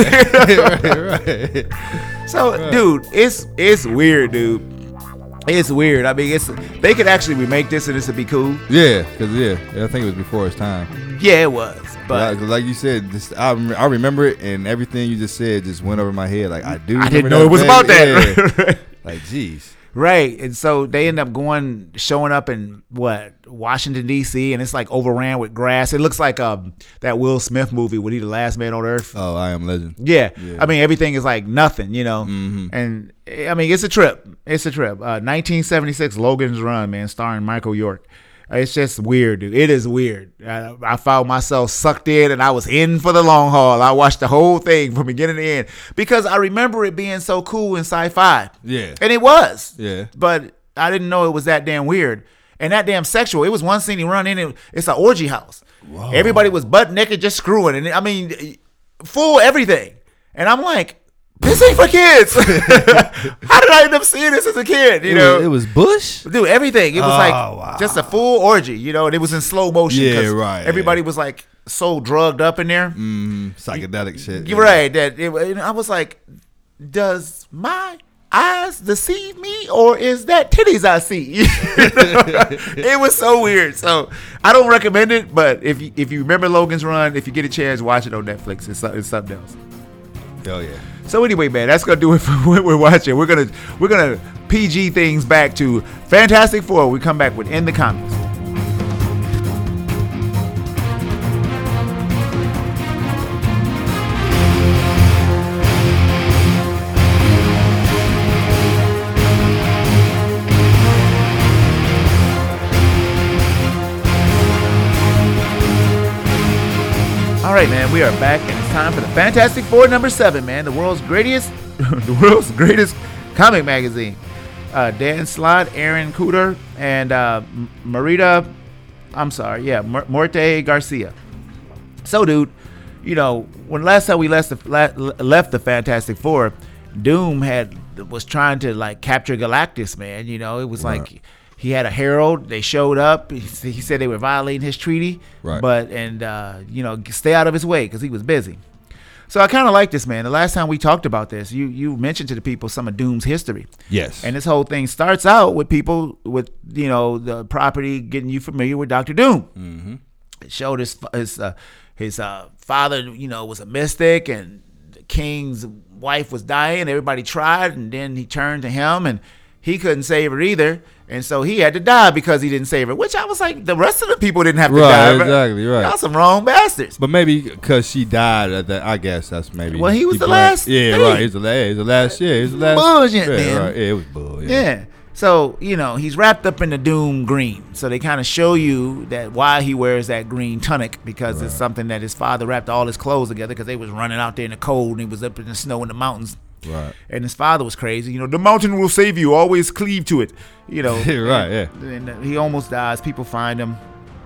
Right. right. Right. So, dude, it's it's weird, dude. It's weird. I mean, it's they could actually remake this and this would be cool. Yeah, because yeah, I think it was before its time. Yeah, it was. But like, like you said, this, I, rem- I remember it, and everything you just said just went over my head. Like I do. I didn't remember know it was thing. about that. Yeah. Like, geez. Right. And so they end up going, showing up in what, Washington, D C, and it's like overran with grass. It looks like um that Will Smith movie, When He the Last Man on Earth. Oh, I Am Legend. Yeah. Yeah. I mean, everything is like nothing, you know. Mhm. And I mean, it's a trip. It's a trip. Uh, nineteen seventy-six Logan's Run, man, starring Michael York. It's just weird, dude. It is weird. I, I found myself sucked in, and I was in for the long haul. I watched the whole thing from beginning to end because I remember it being so cool in sci-fi. Yeah. And it was. Yeah. But I didn't know it was that damn weird. And that damn sexual. It was one scene he run in, it, it's an orgy house. Whoa. Everybody was butt naked just screwing. And I mean, full everything. And I'm like, this ain't for kids. How did I end up seeing this as a kid? You It know, was, it was Bush. dude, everything. It was Oh, like wow. just a full orgy, you know, and it was in slow motion. Yeah, 'cause right, Everybody yeah. was like so drugged up in there. Mm, psychedelic shit. You're right. That it, and I was like, does my eyes deceive me, or is that titties I see? It was so weird. So I don't recommend it, but if you, if you remember Logan's Run, if you get a chance, watch it on Netflix. It's, it's something else. Hell yeah. So anyway, man, that's gonna do it for what we're watching. We're gonna we're gonna P G things back to Fantastic Four. We come back with In the Comics. All right, man, we are back, and it's time for the Fantastic Four number seven, man, the world's greatest, the world's greatest comic magazine. Uh, Dan Slott, Aaron Cooter, and uh, M- Marita, I'm sorry, yeah, M- Morte Garcia. So, dude, you know, when last time we left the la- left the Fantastic Four, Doom had was trying to like capture Galactus, man. You know, it was Right. like. He had a herald. They showed up. He, he said they were violating his treaty, Right. but and uh, you know, stay out of his way because he was busy. So I kind of like this, man. The last time we talked about this, you you mentioned to the people some of Doom's history, Yes. and this whole thing starts out with people with you know the property getting you familiar with Doctor Doom. Mm-hmm. It showed his his uh, his uh, father, you know, was a mystic, and the king's wife was dying. Everybody tried, and then he turned to him, and he couldn't save her either. And so he had to die because he didn't save her, which I was like, the rest of the people didn't have to Right, die. exactly, right. Y'all some wrong bastards. But maybe because she died at that, I guess that's maybe. Well, he was the blamed- last Yeah, thing. right. He's the last. He's the last. Yeah, he's the last. Bullshit, yeah, man. Right. Yeah, it was bull. Yeah. Yeah. So, you know, he's wrapped up in the Doom green. So they kind of show you that why he wears that green tunic, because it's something that his father wrapped all his clothes together because they was running out there in the cold and he was up in the snow in the mountains. Right. And his father was crazy. You know, the mountain will save you. Always cleave to it. You know. Right, and, yeah. And he almost dies. People find him.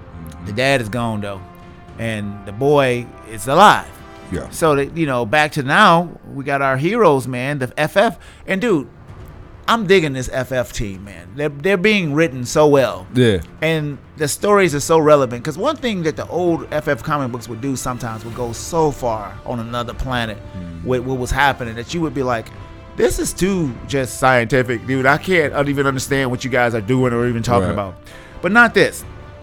The dad is gone though, and the boy is alive. Yeah. So that, you know, back to now, we got our heroes, man. The F F, and dude, I'm digging this F F team, man. They're they're being written so well. Yeah. And the stories are so relevant, because one thing that the old F F comic books would do sometimes would go so far on another planet mm. with what was happening that you would be like, this is too just scientific, dude. I can't even understand what you guys are doing or even talking right. about. But not this.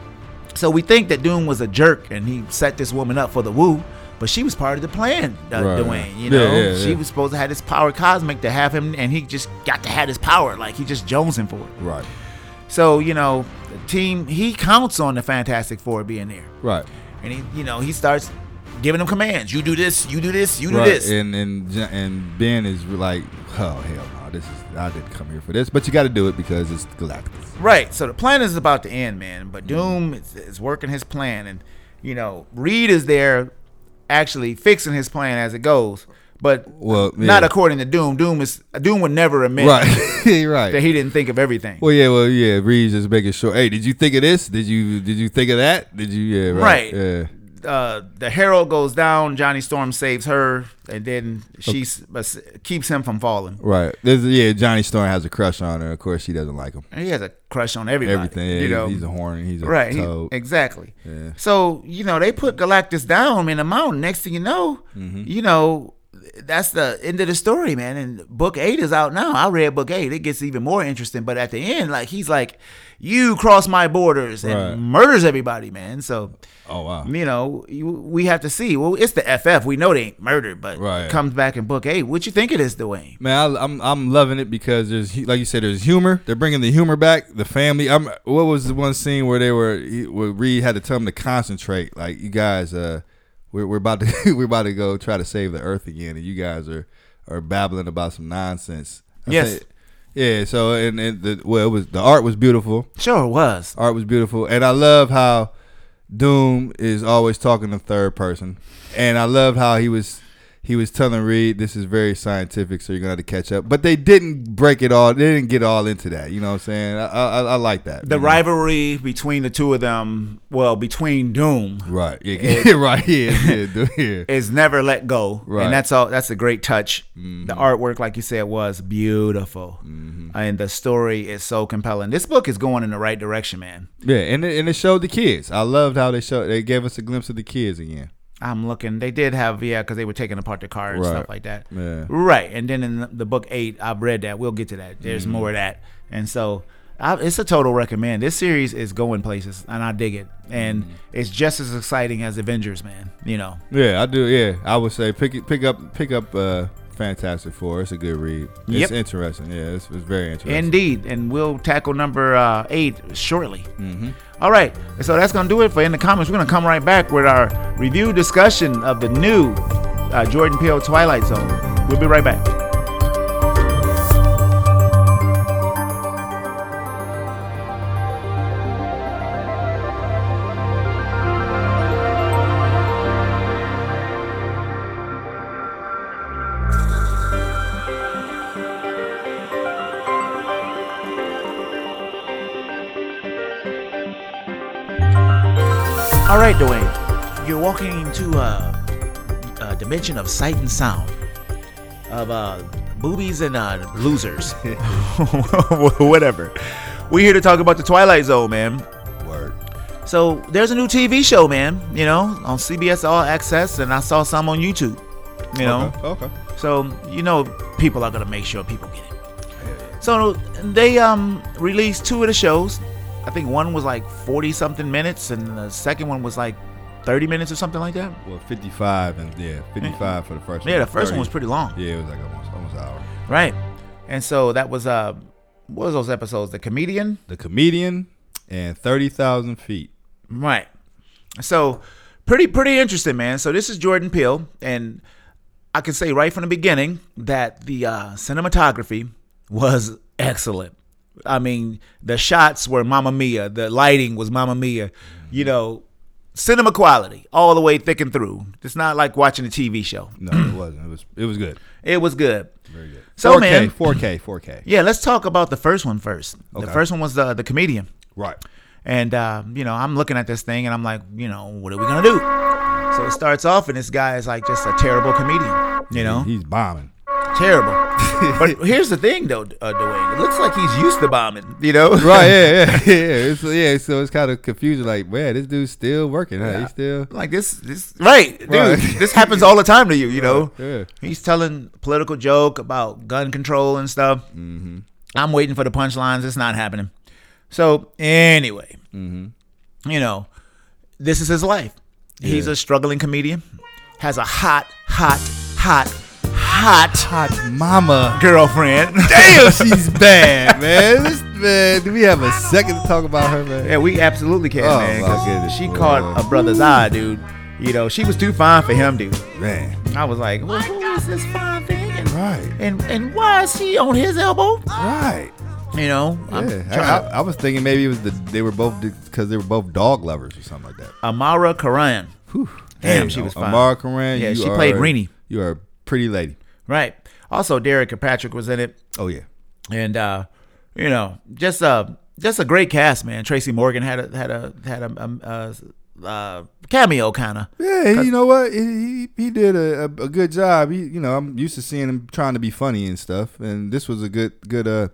So we think that Doom was a jerk and he set this woman up for the woo, but she was part of the plan, uh, right. Dwayne. You know, yeah, yeah, she yeah. was supposed to have this power cosmic to have him, and he just got to have his power. Like, he just jonesing for it. Right. So, you know, the team, he counts on the Fantastic Four being there. Right. And he, you know, he starts giving them commands. You do this, you do this, you do right. this. And and and Ben is like, oh hell no, this is I didn't come here for this, but you got to do it because it's Galactus. Right. So the plan is about to end, man. But Doom is, is working his plan, and you know, Reed is there, actually fixing his plan as it goes. But well, yeah. not according to Doom. Doom is Doom would never admit right. right. that he didn't think of everything. Well, yeah, well, yeah. Reed's just making sure. Hey, did you think of this? Did you did you think of that? Did you? Yeah, right. right. Yeah. Uh, the Herald goes down. Johnny Storm saves her, and then she okay. keeps him from falling. Right. There's, yeah, Johnny Storm has a crush on her. Of course, she doesn't like him. And he has a crush on everybody. Everything. Yeah, you know, he's a horny. He's a right. toad. He, exactly. Yeah. So you know they put Galactus down in the mountain. Next thing you know, mm-hmm. you know. That's the end of the story, man. And book eight is out now. I read book eight. It gets even more interesting. But at the end, like, he's like, you cross my borders, and right. murders everybody, man. So, oh wow, you know, you, we have to see. Well, it's the F F. We know they ain't murdered, but right. it comes back in book eight. What you think of this, Dwayne? Man, I, I'm I'm loving it because there's, like you said, there's humor. They're bringing the humor back. The family. I'm. What was the one scene where they were? Where Reed had to tell them to concentrate. Like, you guys, uh. We're, we're about to we're about to go try to save the Earth again, and you guys are, are babbling about some nonsense. I yes. Say, yeah. So and, and the well, it was the art was beautiful. Sure it was. Art was beautiful, and I love how Doom is always talking in third person, and I love how he was he was telling Reed this is very scientific, so you're gonna have to catch up. But they didn't break it all. They didn't get all into that. You know what I'm saying? I I, I like that. The you know? rivalry between the two of them, well, between Doom, right? Yeah, it, right. Yeah, yeah, yeah. is never let go, right? And that's all. That's a great touch. Mm-hmm. The artwork, like you said, was beautiful, mm-hmm. and the story is so compelling. This book is going in the right direction, man. Yeah, and it, and it showed the kids. I loved how they showed. They gave us a glimpse of the kids again. I'm looking. They did have, yeah, because they were taking apart the car and right. stuff like that. Yeah. Right. And then in the, the book eight, I've read that. We'll get to that. There's mm-hmm. more of that. And so I, it's a total recommend. This series is going places, and I dig it. And mm-hmm. it's just as exciting as Avengers, man. You know. Yeah, I do. Yeah, I would say pick it, pick up, pick up. Uh, Fantastic Four. It's a good read. It's yep. interesting. Yeah, it's, it's very interesting. Indeed. And we'll tackle number uh, eight shortly. Mm-hmm. All right. So that's going to do it for In the Comments. We're going to come right back with our review discussion of the new uh, Jordan Peele Twilight Zone. We'll be right back. All right, Dwayne, you're walking into a, a dimension of sight and sound, of uh, boobies and uh, losers, whatever. We're here to talk about the Twilight Zone, man. Word. So there's a new T V show, man, you know, on C B S All Access, and I saw some on YouTube, you know. Okay. okay. So, you know, people are going to make sure people get it. So they um released two of the shows. I think one was like forty something minutes, and the second one was like thirty minutes or something like that. Well, fifty-five and yeah, fifty-five for the first one. Yeah, the first thirty. one was pretty long. Yeah, it was like almost almost an hour. Right. And so that was uh what was those episodes? The Comedian? The Comedian and thirty thousand feet. Right. So pretty pretty interesting, man. So this is Jordan Peele, and I can say right from the beginning that the uh, cinematography was excellent. I mean, the shots were Mamma Mia. The lighting was Mamma Mia. You know, cinema quality all the way thick and through. It's not like watching a T V show. No, it wasn't. It was it was good. It was good. Very good. So, four K, man, four K, four K. Yeah, let's talk about the first one first. Okay. The first one was the the Comedian. Right. And, uh, you know, I'm looking at this thing and I'm like, you know, what are we going to do? So it starts off and this guy is like just a terrible comedian, you know? He's bombing. Terrible. But here's the thing, though, uh, Dwayne. It looks like he's used to bombing, you know? Right, yeah, yeah, yeah. It's, yeah, so it's kind of confusing. Like, man, this dude's still working, huh? Yeah. He's still... Like this, this right, dude. Right. This happens all the time to you, you know? Yeah. He's telling a political joke about gun control and stuff. Mm-hmm. I'm waiting for the punchlines. It's not happening. So, anyway, Mm-hmm. you know, this is his life. He's Yeah. a struggling comedian, has a hot, hot, hot, hot, Hot mama. girlfriend. Damn, she's bad, man. This man, do we have a second to talk about her, man? Yeah, we absolutely can, Oh, man. my 'cause goodness, she boy. caught a brother's eye, dude. You know, she was too fine for him, dude. Man. I was like, well, who is this fine thing? And, Right. and and why is she on his elbow? Right. You know, I'm Yeah. I, trying I, to, I was thinking maybe it was the they were both because they were both dog lovers or something like that. Amara Karan. Whew. Damn, Hey, she was fine. Amara Karan. Yeah, you she are- played Renee. You are a pretty lady. Right. Also, Derek Kirkpatrick was in it. Oh yeah. And uh, you know, just a just a great cast, man. Tracy Morgan had a had a had a, um, uh, uh, cameo kind of. Yeah, you know what? He he, he did a, a, a good job. He, you know, I'm used to seeing him trying to be funny and stuff, and this was a good good uh,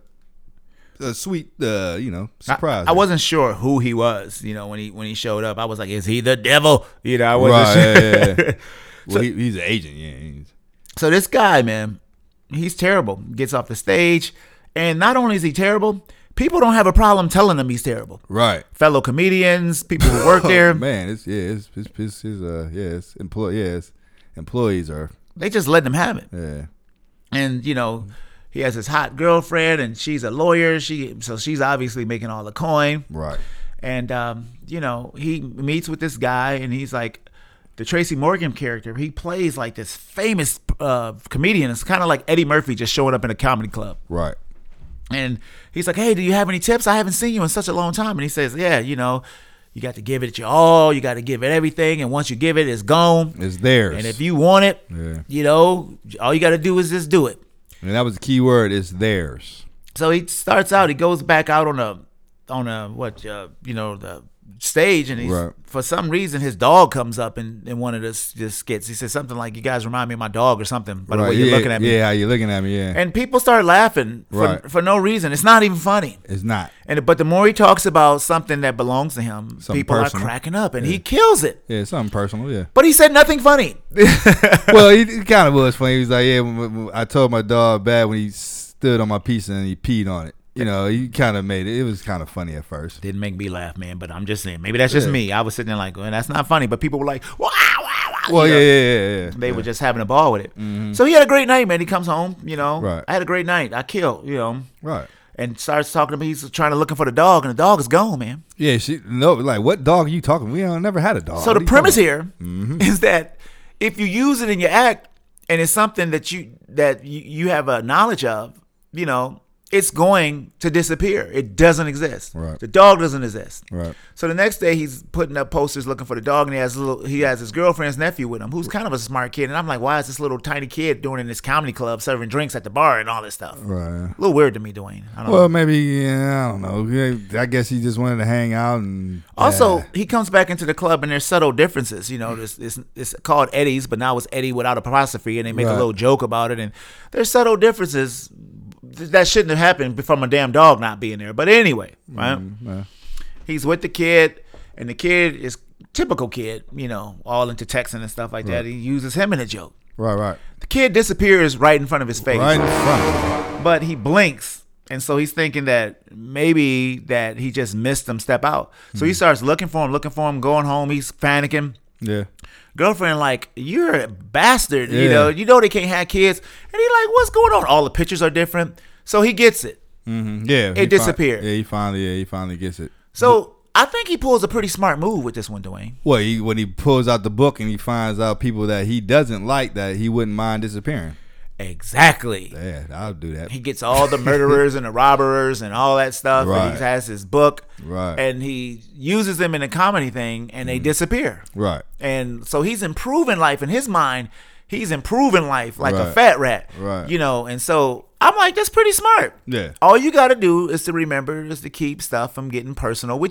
a sweet uh, you know, surprise. I, I wasn't sure who he was. You know, when he when he showed up, I was like, is he the devil? You know, I wasn't Right, sure. yeah, yeah, yeah. Well, So- he, he's an agent. Yeah. He's, So this guy, man, he's terrible. Gets off the stage, and not only is he terrible, people don't have a problem telling him he's terrible. right. Fellow comedians, people who work Oh, there, man, it's yeah, it's his his, his uh yeah, his employ yeah, his employees are they just let him have it. yeah. And you know, he has his hot girlfriend, and she's a lawyer. She so she's obviously making all the coin. Right. And um, you know, he meets with this guy, and he's like, the Tracy Morgan character. He plays like this famous uh, comedian. It's kind of like Eddie Murphy just showing up in a comedy club. Right. And he's like, hey, do you have any tips? I haven't seen you in such a long time. And he says, yeah, you know, you got to give it your all. You got to give it everything. And once you give it, it's gone. It's theirs. And if you want it, Yeah. you know, all you got to do is just do it. And that was the key word, it's theirs. So he starts out, he goes back out on a, on a, what, uh, you know, the stage. And he's, Right. for some reason, his dog comes up in, in one of the, the skits. He says something like, you guys remind me of my dog or something by the right. way you're yeah, looking at me. Yeah, how you looking at me, yeah. And people start laughing for, Right. for no reason. It's not even funny. It's not. And but the more he talks about something that belongs to him, Something people personal. are cracking up, and he kills it. Yeah, something personal, yeah. But he said nothing funny. Well, he, he kind of was funny. He was like, yeah, when, when I told my dog bad when he stood on my pizza and he peed on it. You know, he kind of made it. It was kind of funny at first. Didn't make me laugh, man. But I'm just saying, maybe that's just Yeah. me. I was sitting there like, well, that's not funny. But people were like, wow, wow, wow. Well, you yeah, know? yeah, yeah, yeah. They yeah. were just having a ball with it. So he had a great night, man. He comes home, you know. Right. I had a great night. I killed, you know. Right. And starts talking to me. He's trying to looking for the dog, and the dog is gone, man. Yeah, she no, like what dog are you talking? We don't never had a dog. So What the are you premise talking here is that if you use it in your act and it's something that you that you, you have a knowledge of, you know, it's going to disappear. It doesn't exist. Right. The dog doesn't exist. Right. So the next day he's putting up posters looking for the dog, and he has a little, he has his girlfriend's nephew with him, who's kind of a smart kid. And I'm like, why is this little tiny kid doing in this comedy club serving drinks at the bar and all this stuff? Right. A little weird to me, Dwayne. I don't Well, know. maybe yeah, I don't know. Yeah, I guess he just wanted to hang out and Also, yeah. he comes back into the club, and there's subtle differences. You know, it's, it's, it's called Eddie's, but now it's Eddie without apostrophe, and they make Right. a little joke about it. And there's subtle differences that shouldn't have happened from a damn dog not being there. But anyway, right? yeah. He's with the kid, and the kid is typical kid, you know, all into texting and stuff like that. He uses him in a joke. right, right, The kid disappears right in front of his face, right in front. but he blinks. And so he's thinking that maybe that he just missed him step out. So he starts looking for him, looking for him, going home. He's panicking. Yeah, Girlfriend like, you're a bastard. You Yeah. know, you know they can't have kids. And he like, what's going on? All the pictures are different. So he gets it. mm-hmm. yeah. It he fin- disappeared. yeah, he finally, yeah, he finally gets it. So I think he pulls a pretty smart move with this one, Dwayne. Well, he, when he pulls out the book and he finds out people that he doesn't like, that he wouldn't mind disappearing. Exactly. Yeah, I'll do that. He gets all the murderers and the robbers and all that stuff. And Right. he has his book. Right. And he uses them in a comedy thing, and they disappear. Right. And so he's improving life in his mind. He's improving life like a Right. fat rat. Right. You know, and so I'm like, that's pretty smart. Yeah. All you got to do is to remember is to keep stuff from getting personal with you.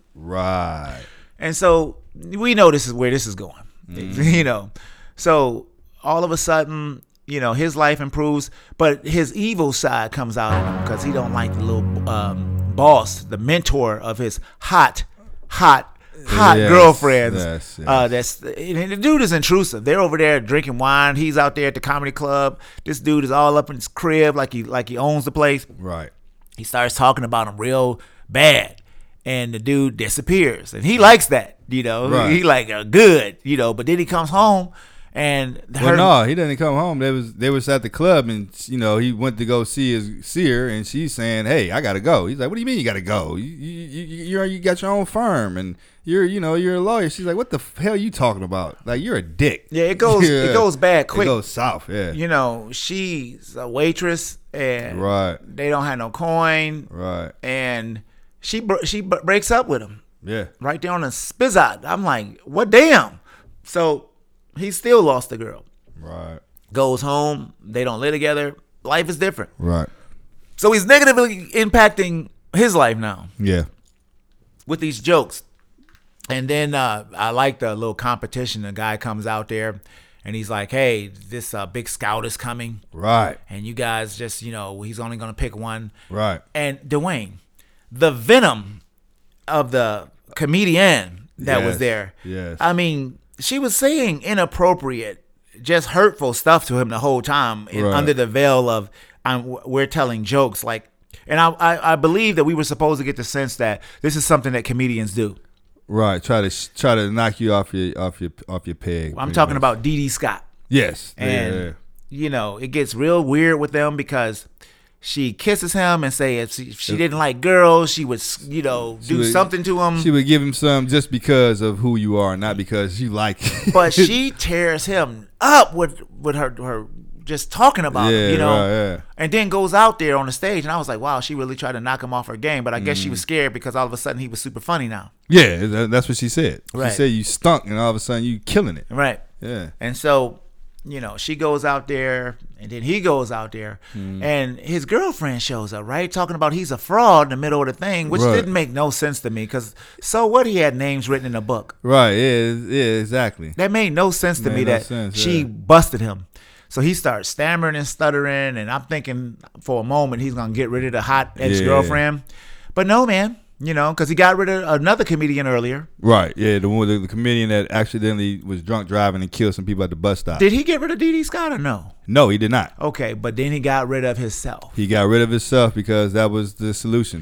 Right. And so we know this is where this is going. Mm-hmm. You know, so all of a sudden, you know, his life improves, but his evil side comes out in him because he don't like the little um, boss, the mentor of his hot, hot, hot yes, girlfriends. Yes, yes. Uh, that's and the dude is intrusive. They're over there drinking wine. He's out there at the comedy club. This dude is all up in his crib like he like he owns the place. Right. He starts talking about him real bad, and the dude disappears, and he likes that. You know, right. he like uh, good. You know, but then he comes home. And well, her, no, he didn't come home. They was they was at the club, and you know he went to go see his see her, and she's saying, "Hey, I gotta go." He's like, "What do you mean you gotta go? You you you you're, you got your own firm, and you're you know you're a lawyer." She's like, "What the hell are you talking about? Like you're a dick." Yeah, it goes yeah. it goes bad quick. It goes south. Yeah, you know she's a waitress, and right. they don't have no coin. Right, and she she breaks up with him. Yeah, right there on the spizzot. I'm like, what damn? So. He still lost the girl. Right. Goes home. They don't live together. Life is different. Right. So he's negatively impacting his life now. Yeah. With these jokes. And then uh, I like the little competition. The guy comes out there and he's like, hey, this uh, big scout is coming. Right. And you guys just, you know, he's only going to pick one. Right. And Dwayne, the venom of the comedian that yes. was there. Yes. I mean, she was saying inappropriate, just hurtful stuff to him the whole time in, right. under the veil of um, we're telling jokes. Like, and I, I I believe that we were supposed to get the sense that this is something that comedians do. Right. Try to try to knock you off your off your off your peg. I'm talking much. about Dee Dee Scott. Yes. And yeah. you know it gets real weird with them because she kisses him and say if she, if she didn't like girls, she would, you know, do would, something to him. She would give him some just because of who you are, not because you like it. But she tears him up with with her her just talking about yeah, him, you know, right, yeah. and then goes out there on the stage. And I was like, wow, she really tried to knock him off her game. But I guess mm. she was scared because all of a sudden he was super funny now. Yeah, that's what she said. Right. She said you stunk, and all of a sudden you killing it. Right. Yeah. And so, you know, she goes out there, and then he goes out there, mm. and his girlfriend shows up, right? Talking about he's a fraud in the middle of the thing, which right. didn't make no sense to me, because so what? He had names written in the book. Right, yeah, yeah, exactly. That made no sense to made me no that sense, she yeah. busted him. So he starts stammering and stuttering, and I'm thinking for a moment he's going to get rid of the hot ex-girlfriend. Yeah. But no, man. You know, because he got rid of another comedian earlier. Right, yeah, the one, the, the comedian that accidentally was drunk driving and killed some people at the bus stop. Did he get rid of Dee Dee Scott or no? No, he did not. Okay, but then he got rid of himself. He got rid of himself because that was the solution.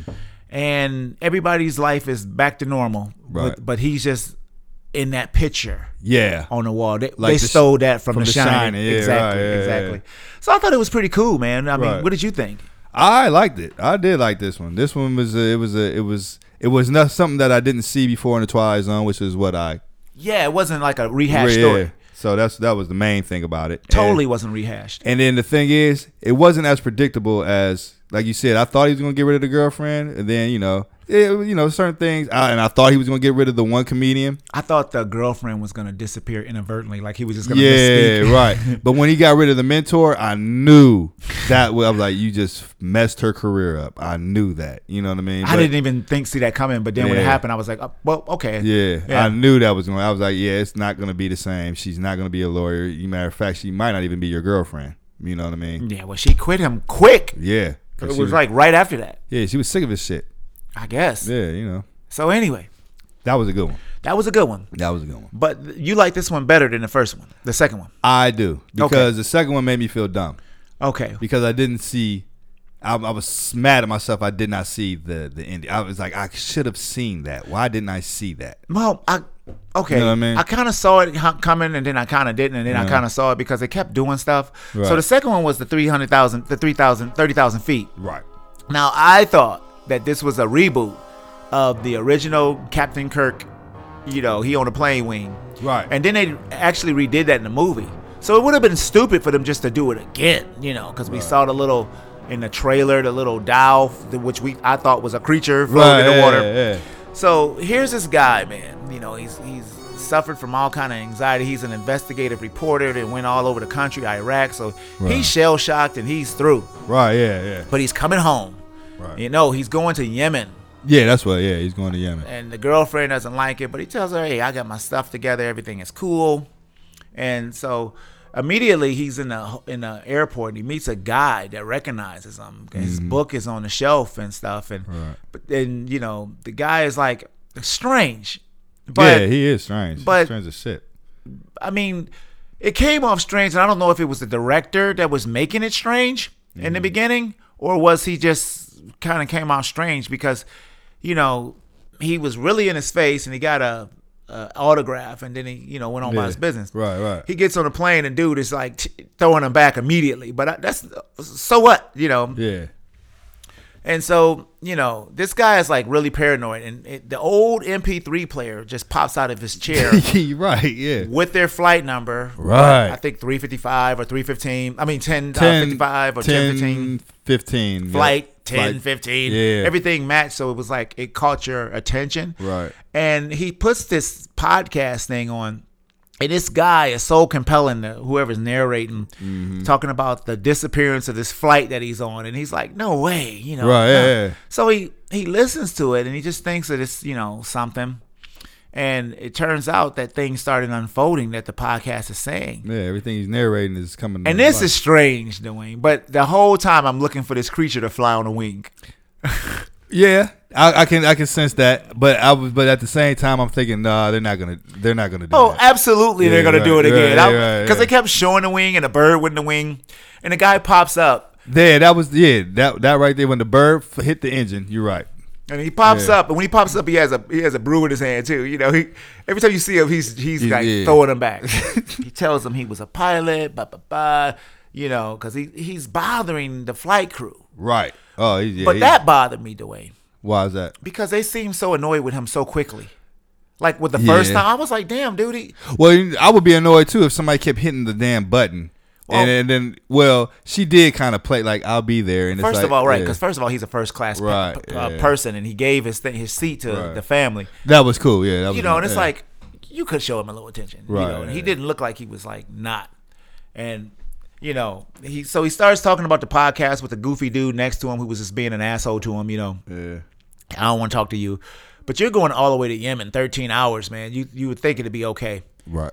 And everybody's life is back to normal. Right. But, but he's just in that picture. Yeah. On the wall. They, like they the, stole that from, from The, the Shining. Shining. Yeah, exactly, right, yeah, exactly. Yeah. So I thought it was pretty cool, man. I mean, right. what did you think? I liked it. I did like this one. This one was a, it was a it was it was not something that I didn't see before in the Twilight Zone, which is what I. Yeah, it wasn't like a rehashed yeah. story. So that's that was the main thing about it. Totally and, wasn't rehashed. And then the thing is, it wasn't as predictable as, like you said. I thought he was gonna get rid of the girlfriend, and then you know, it, you know, certain things. I, and I thought he was gonna get rid of the one comedian. I thought the girlfriend was gonna disappear inadvertently, like he was just gonna. Yeah, misspeak. right. But when he got rid of the mentor, I knew that. I was like, you just messed her career up. I knew that. You know what I mean? I but, didn't even think see that coming, but then yeah. when it happened, I was like, oh, well, okay. Yeah, yeah, I knew that was going. I was like, yeah, it's not going to be the same. She's not going to be a lawyer. You matter of fact, she might not even be your girlfriend. You know what I mean? Yeah. Well, she quit him quick. Yeah, it was, was like right after that. Yeah, she was sick of his shit. I guess. Yeah, you know. So anyway, that was a good one. That was a good one. That was a good one. But you like this one better than the first one, the second one. I do, because okay. the second one made me feel dumb. Okay. Because I didn't see. I, I was mad at myself. I did not see the the ending. I was like, I should have seen that. Why didn't I see that? Well, I okay. You know what I mean? I kind of saw it coming, and then I kind of didn't, and then yeah. I kind of saw it because they kept doing stuff. Right. So the second one was the three hundred thousand, the three thousand, thirty thousand feet. Right. Now I thought that this was a reboot of the original Captain Kirk. You know, he on a plane wing. Right. And then they actually redid that in the movie. So it would have been stupid for them just to do it again. You know, because we right. saw the little. In the trailer, the little dhow, which we I thought was a creature floating right, in the water. Yeah, yeah. So here's this guy, man. You know, he's he's suffered from all kind of anxiety. He's an investigative reporter that went all over the country, Iraq. So right. he's shell shocked and he's through. Right, yeah, yeah. But he's coming home. Right. You know, he's going to Yemen Yeah, that's what. Yeah, he's going to Yemen. And the girlfriend doesn't like it, but he tells her, "Hey, I got my stuff together. Everything is cool." And so immediately he's in the in the airport and he meets a guy that recognizes him. His Mhm. book is on the shelf and stuff. And Right. but then you know the guy is like strange, but yeah, he is strange. but- He's strange as shit. I mean, it came off strange, and I don't know if it was the director that was making it strange in Mm-hmm. the beginning, or was he just kind of came out strange because, you know, he was really in his face and he got a, a autograph, and then he, you know, went on Yeah. by his business. Right, right. He gets on the plane and dude is like t- throwing him back immediately, but I, that's so what, you know. Yeah. And so, you know, this guy is like really paranoid, and it, the old M P three player just pops out of his chair. Right, yeah. With their flight number, Right. I think three fifty-five or three fifteen. I mean ten, ten, uh, fifty-five or ten fifteen. fifteen. Flight yeah. ten Flight- fifteen. Yeah. Everything matched, so it was like it caught your attention. Right. And he puts this podcast thing on, and this guy is so compelling to whoever's narrating, Mm-hmm. talking about the disappearance of this flight that he's on, and he's like, "No way," you know. Right, yeah, no. yeah. So he he listens to it and he just thinks that it's, you know, something. And it turns out that things started unfolding that the podcast is saying. Yeah, everything he's narrating is coming. And to this life. is strange, Dwayne. But the whole time I'm looking for this creature to fly on a wing. Yeah, I, I can I can sense that, but I was but at the same time I'm thinking, nah, they're not gonna they're not gonna do Oh, that. absolutely, Yeah, they're gonna right, do it right, again. right, Because right, they yeah. kept showing the wing and the bird with the wing, and the guy pops up Yeah, that was yeah that that right there when the bird f- hit the engine. You're right. and he pops Yeah. up, and when he pops up, he has a he has a brew in his hand too. You know, he every time you see him, he's he's He's- like yeah. throwing him back. He tells him he was a pilot, blah blah blah. You know, because he he's bothering the flight crew. Right. Oh, he, yeah, But he- that bothered me, Dwayne. why is that? Because they seem so annoyed with him so quickly. Like with the first Yeah. time, I was like, damn, dude. He, Well, I would be annoyed too if somebody kept hitting the damn button. Well- and, and then, well, she did kind of play like I'll be there. And it's first like, of all, right, yeah. because first of all, he's a first class Right, uh, yeah. person, and he gave his th- his seat to Right. the family. that was cool. Yeah, that was You know, and it's yeah. like you could show him a little attention. You Right, know, and he yeah. didn't look like he was like not. And you know, he so he starts talking about the podcast with the goofy dude next to him who was just being an asshole to him. You know, yeah. I don't want to talk to you, but you're going all the way to Yemen, thirteen hours, man. You you would think it'd be okay. Right.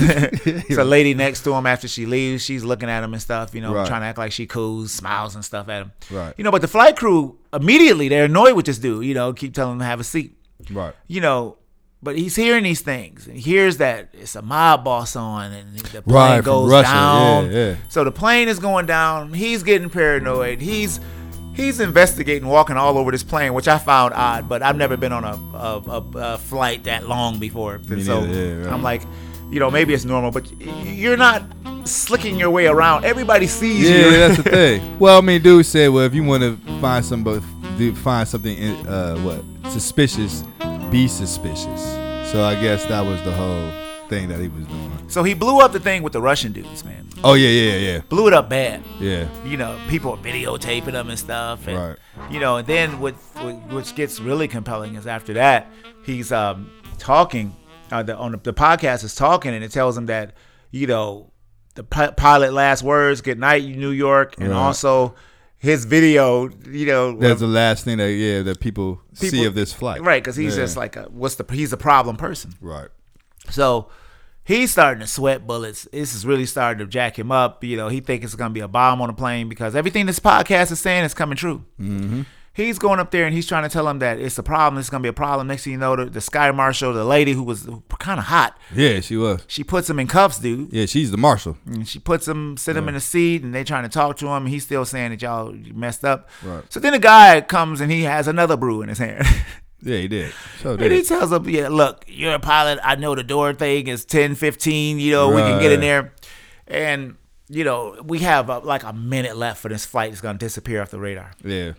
It's a lady next to him after she leaves. She's looking at him and stuff, you know, Right. trying to act like she cool, smiles and stuff at him. Right. You know, but the flight crew, immediately, they're annoyed with this dude, you know, keep telling him to have a seat. Right. You know, but he's hearing these things. And he hears that it's a mob boss on and the plane Right, from goes Russia. down. Yeah, yeah. So the plane is going down. He's getting paranoid. He's he's investigating, walking all over this plane, which I found odd, but I've never been on a, a, a, a flight that long before. And Me so neither, yeah, right. I'm like, you know, maybe it's normal, but you're not slicking your way around. Everybody sees Yeah, you. that's the thing. Well, I mean, dude said, well, if you want to find somebody, do find something, in, uh, what suspicious, be suspicious. So I guess that was the whole thing that he was doing. So he blew up the thing with the Russian dudes, man. Oh yeah, yeah, yeah, Blew it up bad. yeah. You know, people are videotaping them and stuff. And, Right. You know, and then what, what which gets really compelling is after that, he's um, talking, uh, the, on the, the podcast is talking, and it tells him that, you know, the pi- pilot last words, good night, New York, and Right. also his video, you know. That's the last thing that yeah that people, see People- of this flight. Right, because he's Yeah. just like, a, what's the, he's a problem person. Right. So he's starting to sweat bullets. This is really starting to jack him up. You know, he thinks it's going to be a bomb on the plane because everything this podcast is saying is coming true. Mm-hmm. He's going up there and he's trying to tell him that it's a problem. It's going to be a problem. Next thing you know, the, the sky marshal, the lady who was kind of hot, Yeah, she was. she puts him in cuffs, dude. Yeah, she's the marshal. And she puts him, sit him in a seat, and they trying to talk to him. And he's still saying that y'all messed up. Right. So then a guy comes and he has another brew in his hand. Yeah, he did. So And he did. tells him, yeah, look, you're a pilot. I know the door thing is ten fifteen. You know, we can get in Right. there. And, you know, we have uh like a minute left for this flight. It's going to disappear off the radar. Yeah.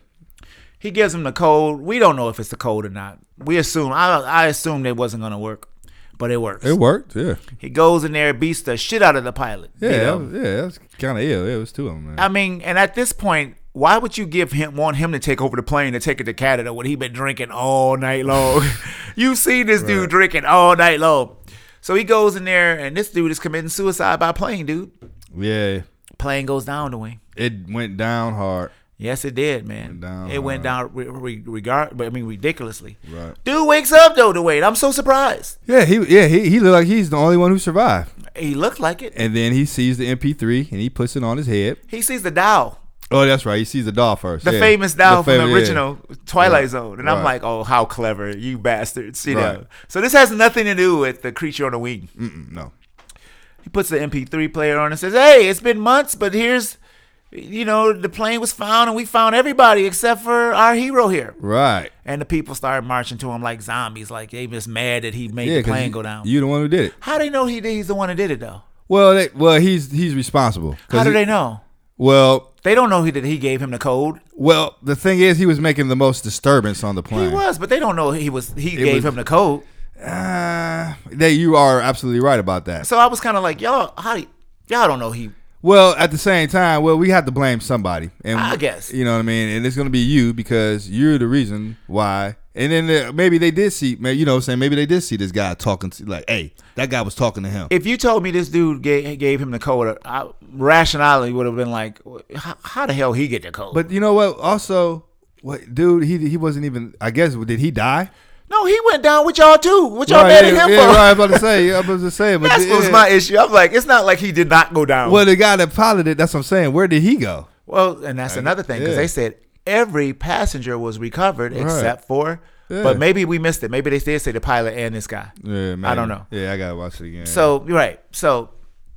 He gives him the code. We don't know if it's the code or not. We assume, I, I assumed it wasn't going to work, but it works. It worked. Yeah. He goes in there, beats the shit out of the pilot. Yeah. you that know? was, yeah. That was kind of ill. It was two of them, man. I mean, and at this point, why would you give him want him to take over the plane to take it to Canada when he been drinking all night long? You've seen this dude Right. drinking all night long. So he goes in there, and this dude is committing suicide by plane, dude. yeah. Plane goes down to him. It went down hard. Yes, it did, man. Went down it went down re- re- regard, but I mean ridiculously. Right. Dude wakes up though, Dwayne. I'm so surprised. Yeah, he yeah he he looked like he's the only one who survived. He looked like it. And then he sees the M P three and he puts it on his head. He sees the doll. Oh, that's right. He sees the doll first. The yeah. famous doll The from fam- the yeah. original Twilight Right. Zone. And I'm Right. like, oh, how clever, you bastards. You Right. know. So this has nothing to do with the creature on the wing. Mm-mm, no. He puts the M P three player on and says, hey, it's been months, but here's, you know, the plane was found and we found everybody except for our hero here. Right. And the people started marching to him like zombies, like they just mad that he made Yeah, the 'cause plane you, go down. You the one who did it. How do they know he did, he's the one who did it, though? Well, they, well, he's he's responsible. 'Cause How do he- they know? Well, They don't know he did. He gave him the code. well, the thing is, he was making the most disturbance on the plane. He was, but they don't know he was. He It gave was- him the code. Uh, that you are absolutely right about that. So I was kind of like, y'all, how do y- y'all don't know he? Well, at the same time, well, we have to blame somebody, and I guess. you know what I mean. And it's going to be you because you're the reason why. And then uh, maybe they did see, maybe, you know, what I'm saying maybe they did see this guy talking to, like, hey, that guy was talking to him. If you told me this dude gave, gave him the code, I, rationality would have been like, how, how the hell he get the code? But you know what? Also, what dude? He he wasn't even. I guess did he die? no, he went down with y'all too. What y'all Right, mad yeah, at him yeah, for? right, I was about to say. I was about to say. But That's yeah. was my issue. I'm like, it's not like he did not go down. Well, the guy that piloted. That's what I'm saying. Where did he go? Well, and that's another thing because yeah. they said every passenger was recovered Right. except for. Yeah. But maybe we missed it. Maybe they did say the pilot and this guy. Yeah, I don't know. Yeah, I gotta watch it again. So you're right. So,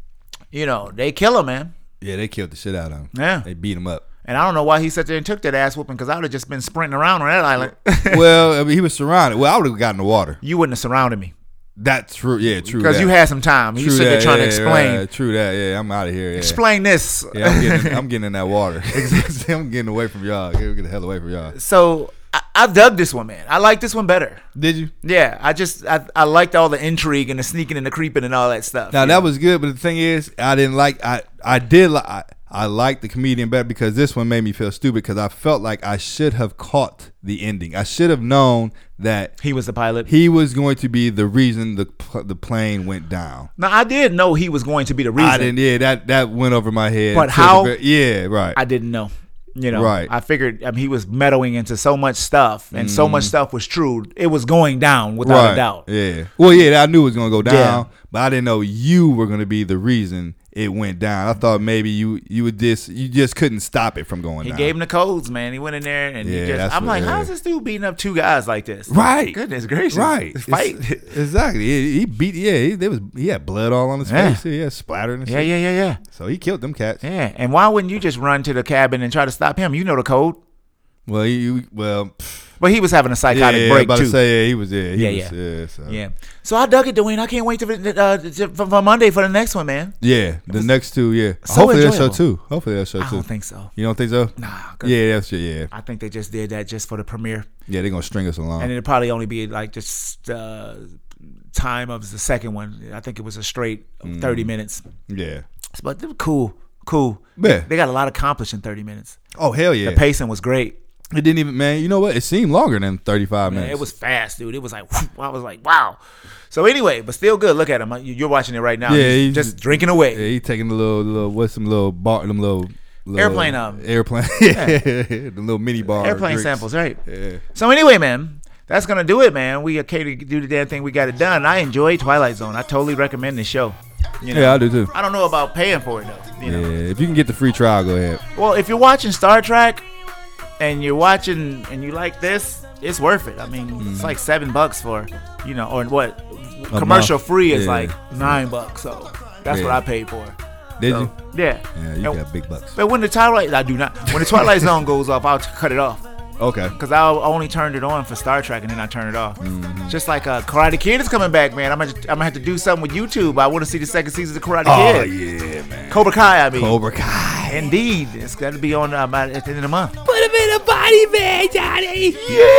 you know, they kill him, man. yeah, they killed the shit out of him. Yeah. They beat him up. And I don't know why he sat there and took that ass whooping because I would have just been sprinting around on that island. Well, I mean, he was surrounded. Well, I would have gotten the water. You wouldn't have surrounded me That's true. Yeah, true. because that. you had some time. You True sitting there that, trying to yeah, explain. right, true that. Yeah, I'm out of here. Yeah. Explain this. Yeah, I'm getting, I'm getting in that water. I'm getting away from y'all. Get the hell away from y'all. So I, I dug this one, man. I like this one better. Did you? Yeah, I just I, I liked all the intrigue and the sneaking and the creeping and all that stuff. Now you that know? was good, but the thing is, I didn't like. I I did like. I, I liked the comedian better because this one made me feel stupid because I felt like I should have caught the ending. I should have known that he was the pilot. he was going to be the reason the pl- the plane went down. Now I did know he was going to be the reason. I didn't. Yeah, that that went over my head. But To how? the ver- Yeah, right. I didn't know. You know, Right. I figured I mean, he was meddling into so much stuff, and so Mm. much stuff was true. It was going down without right. a doubt. Yeah. Well, yeah, I knew it was gonna go down, Yeah. but I didn't know you were gonna be the reason it went down. I thought maybe you you would just you just couldn't stop it from going He down. gave him the codes, man. He went in there and Yeah, he just. that's I'm what- like, yeah. how's this dude beating up two guys like this? Right. Goodness gracious. Right. Fight. It's- exactly. He, he beat. Yeah. He, there was. He had blood all on his Yeah. face. He had splattering and yeah, shit. yeah, yeah, yeah. So he killed them cats. Yeah. And why wouldn't you just run to the cabin and try to stop him? You know the code. Well, he, he- well. pff, But he was having a psychotic yeah, break about too. to say yeah, he was. Yeah. He Yeah, was, yeah. yeah. So. Yeah. So I dug it, Dwayne. I can't wait to, uh, to, for, for Monday for the next one, man. Yeah. The next two. Yeah. so Hopefully they'll show enjoyable. two. Hopefully they'll show I two. don't think so. You don't think so? Nah. 'cause Yeah. That's yeah. I think they just did that just for the premiere. Yeah. They're gonna string us along. And it'll probably only be like just uh, time of the second one. I think it was a straight thirty minutes. yeah. But they were cool, cool. Yeah. They got a lot accomplished in thirty minutes. Oh hell yeah. The pacing was great. It didn't even, man. You know what? It seemed longer than thirty-five Man, minutes. it was fast, dude. It was like, whew, I was like, wow. So anyway, but still good. Look at him. You're watching it right now. Yeah, He's he's just drinking away. Yeah, he taking the little, little, what's some little bar, them little, little Airplane, um, airplane, yeah, the little mini bar, Airplane drinks. samples, right? Yeah. So anyway, man, that's gonna do it, man. We okay to do the damn thing. We got it done. I enjoyed Twilight Zone. I totally recommend this show. You know? Yeah, I do too. I don't know about paying for it though. You know? Yeah, if you can get the free trial, go ahead. Well, if you're watching Star Trek and you're watching and you like this, it's worth it. I mean, Mm-hmm. it's like seven bucks for, you know, or what? Commercial month. free is Yeah. like nine bucks. So that's Yeah. what I paid for. Did So, you? Yeah. Yeah, you And- got big bucks. But when the Twilight, I do not. When the Twilight Zone goes off, I'll t- cut it off. Okay. Cause I only turned it on for Star Trek and then I turned it off. Mm-hmm. Just like uh, Karate Kid is coming back, man. I'm gonna, I'm gonna have to do something with YouTube. I want to see the second season of Karate Oh Kid. yeah, man. Cobra Kai, I mean. Cobra Kai. Indeed, it's got to be on uh, about at the end of the month. Put him in a body bag, Johnny.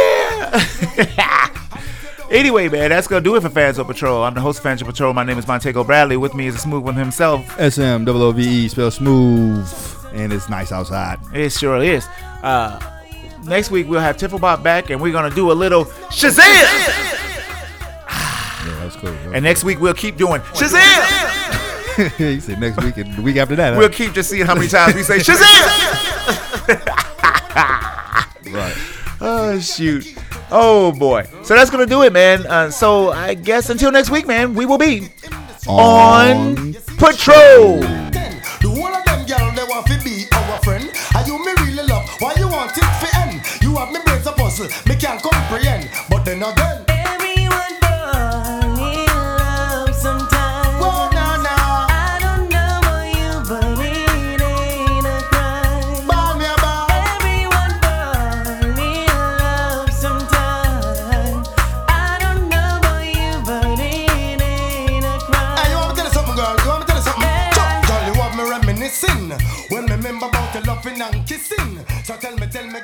Yeah. Anyway, man, that's gonna do it for Fans on Patrol. I'm the host of Fans on Patrol. My name is Montego Bradley. With me is a smooth one himself. S M O O V E spell smooth, and it's nice outside. It sure is. Uh, next week we'll have Tiffelbot back, and we're gonna do a little Shazam. Yeah, that's cool. And next week we'll keep doing Shazam. He said next week and the week after that. Huh? We'll keep just seeing how many times we say Shazam. Oh, shoot. Oh, boy. So that's going to do it, man. Uh, so I guess until next week, man, we will be on, on patrol. The whole of them girls, they want to be our friend. And you me really love. Why you want it for end? You have me brains a puzzle. Me can't comprehend. But then again, everyone born in love sometimes. Whoa, nah, nah. I don't know about you, but it ain't a crime. Ball me a ball. Everyone born in love sometimes. I don't know about you, but it ain't a crime. Hey, you want me to tell you something, girl? You want me to tell you something? Yeah. Girl, you have me reminiscing when me remember about the loving and kissing. So tell me, tell me.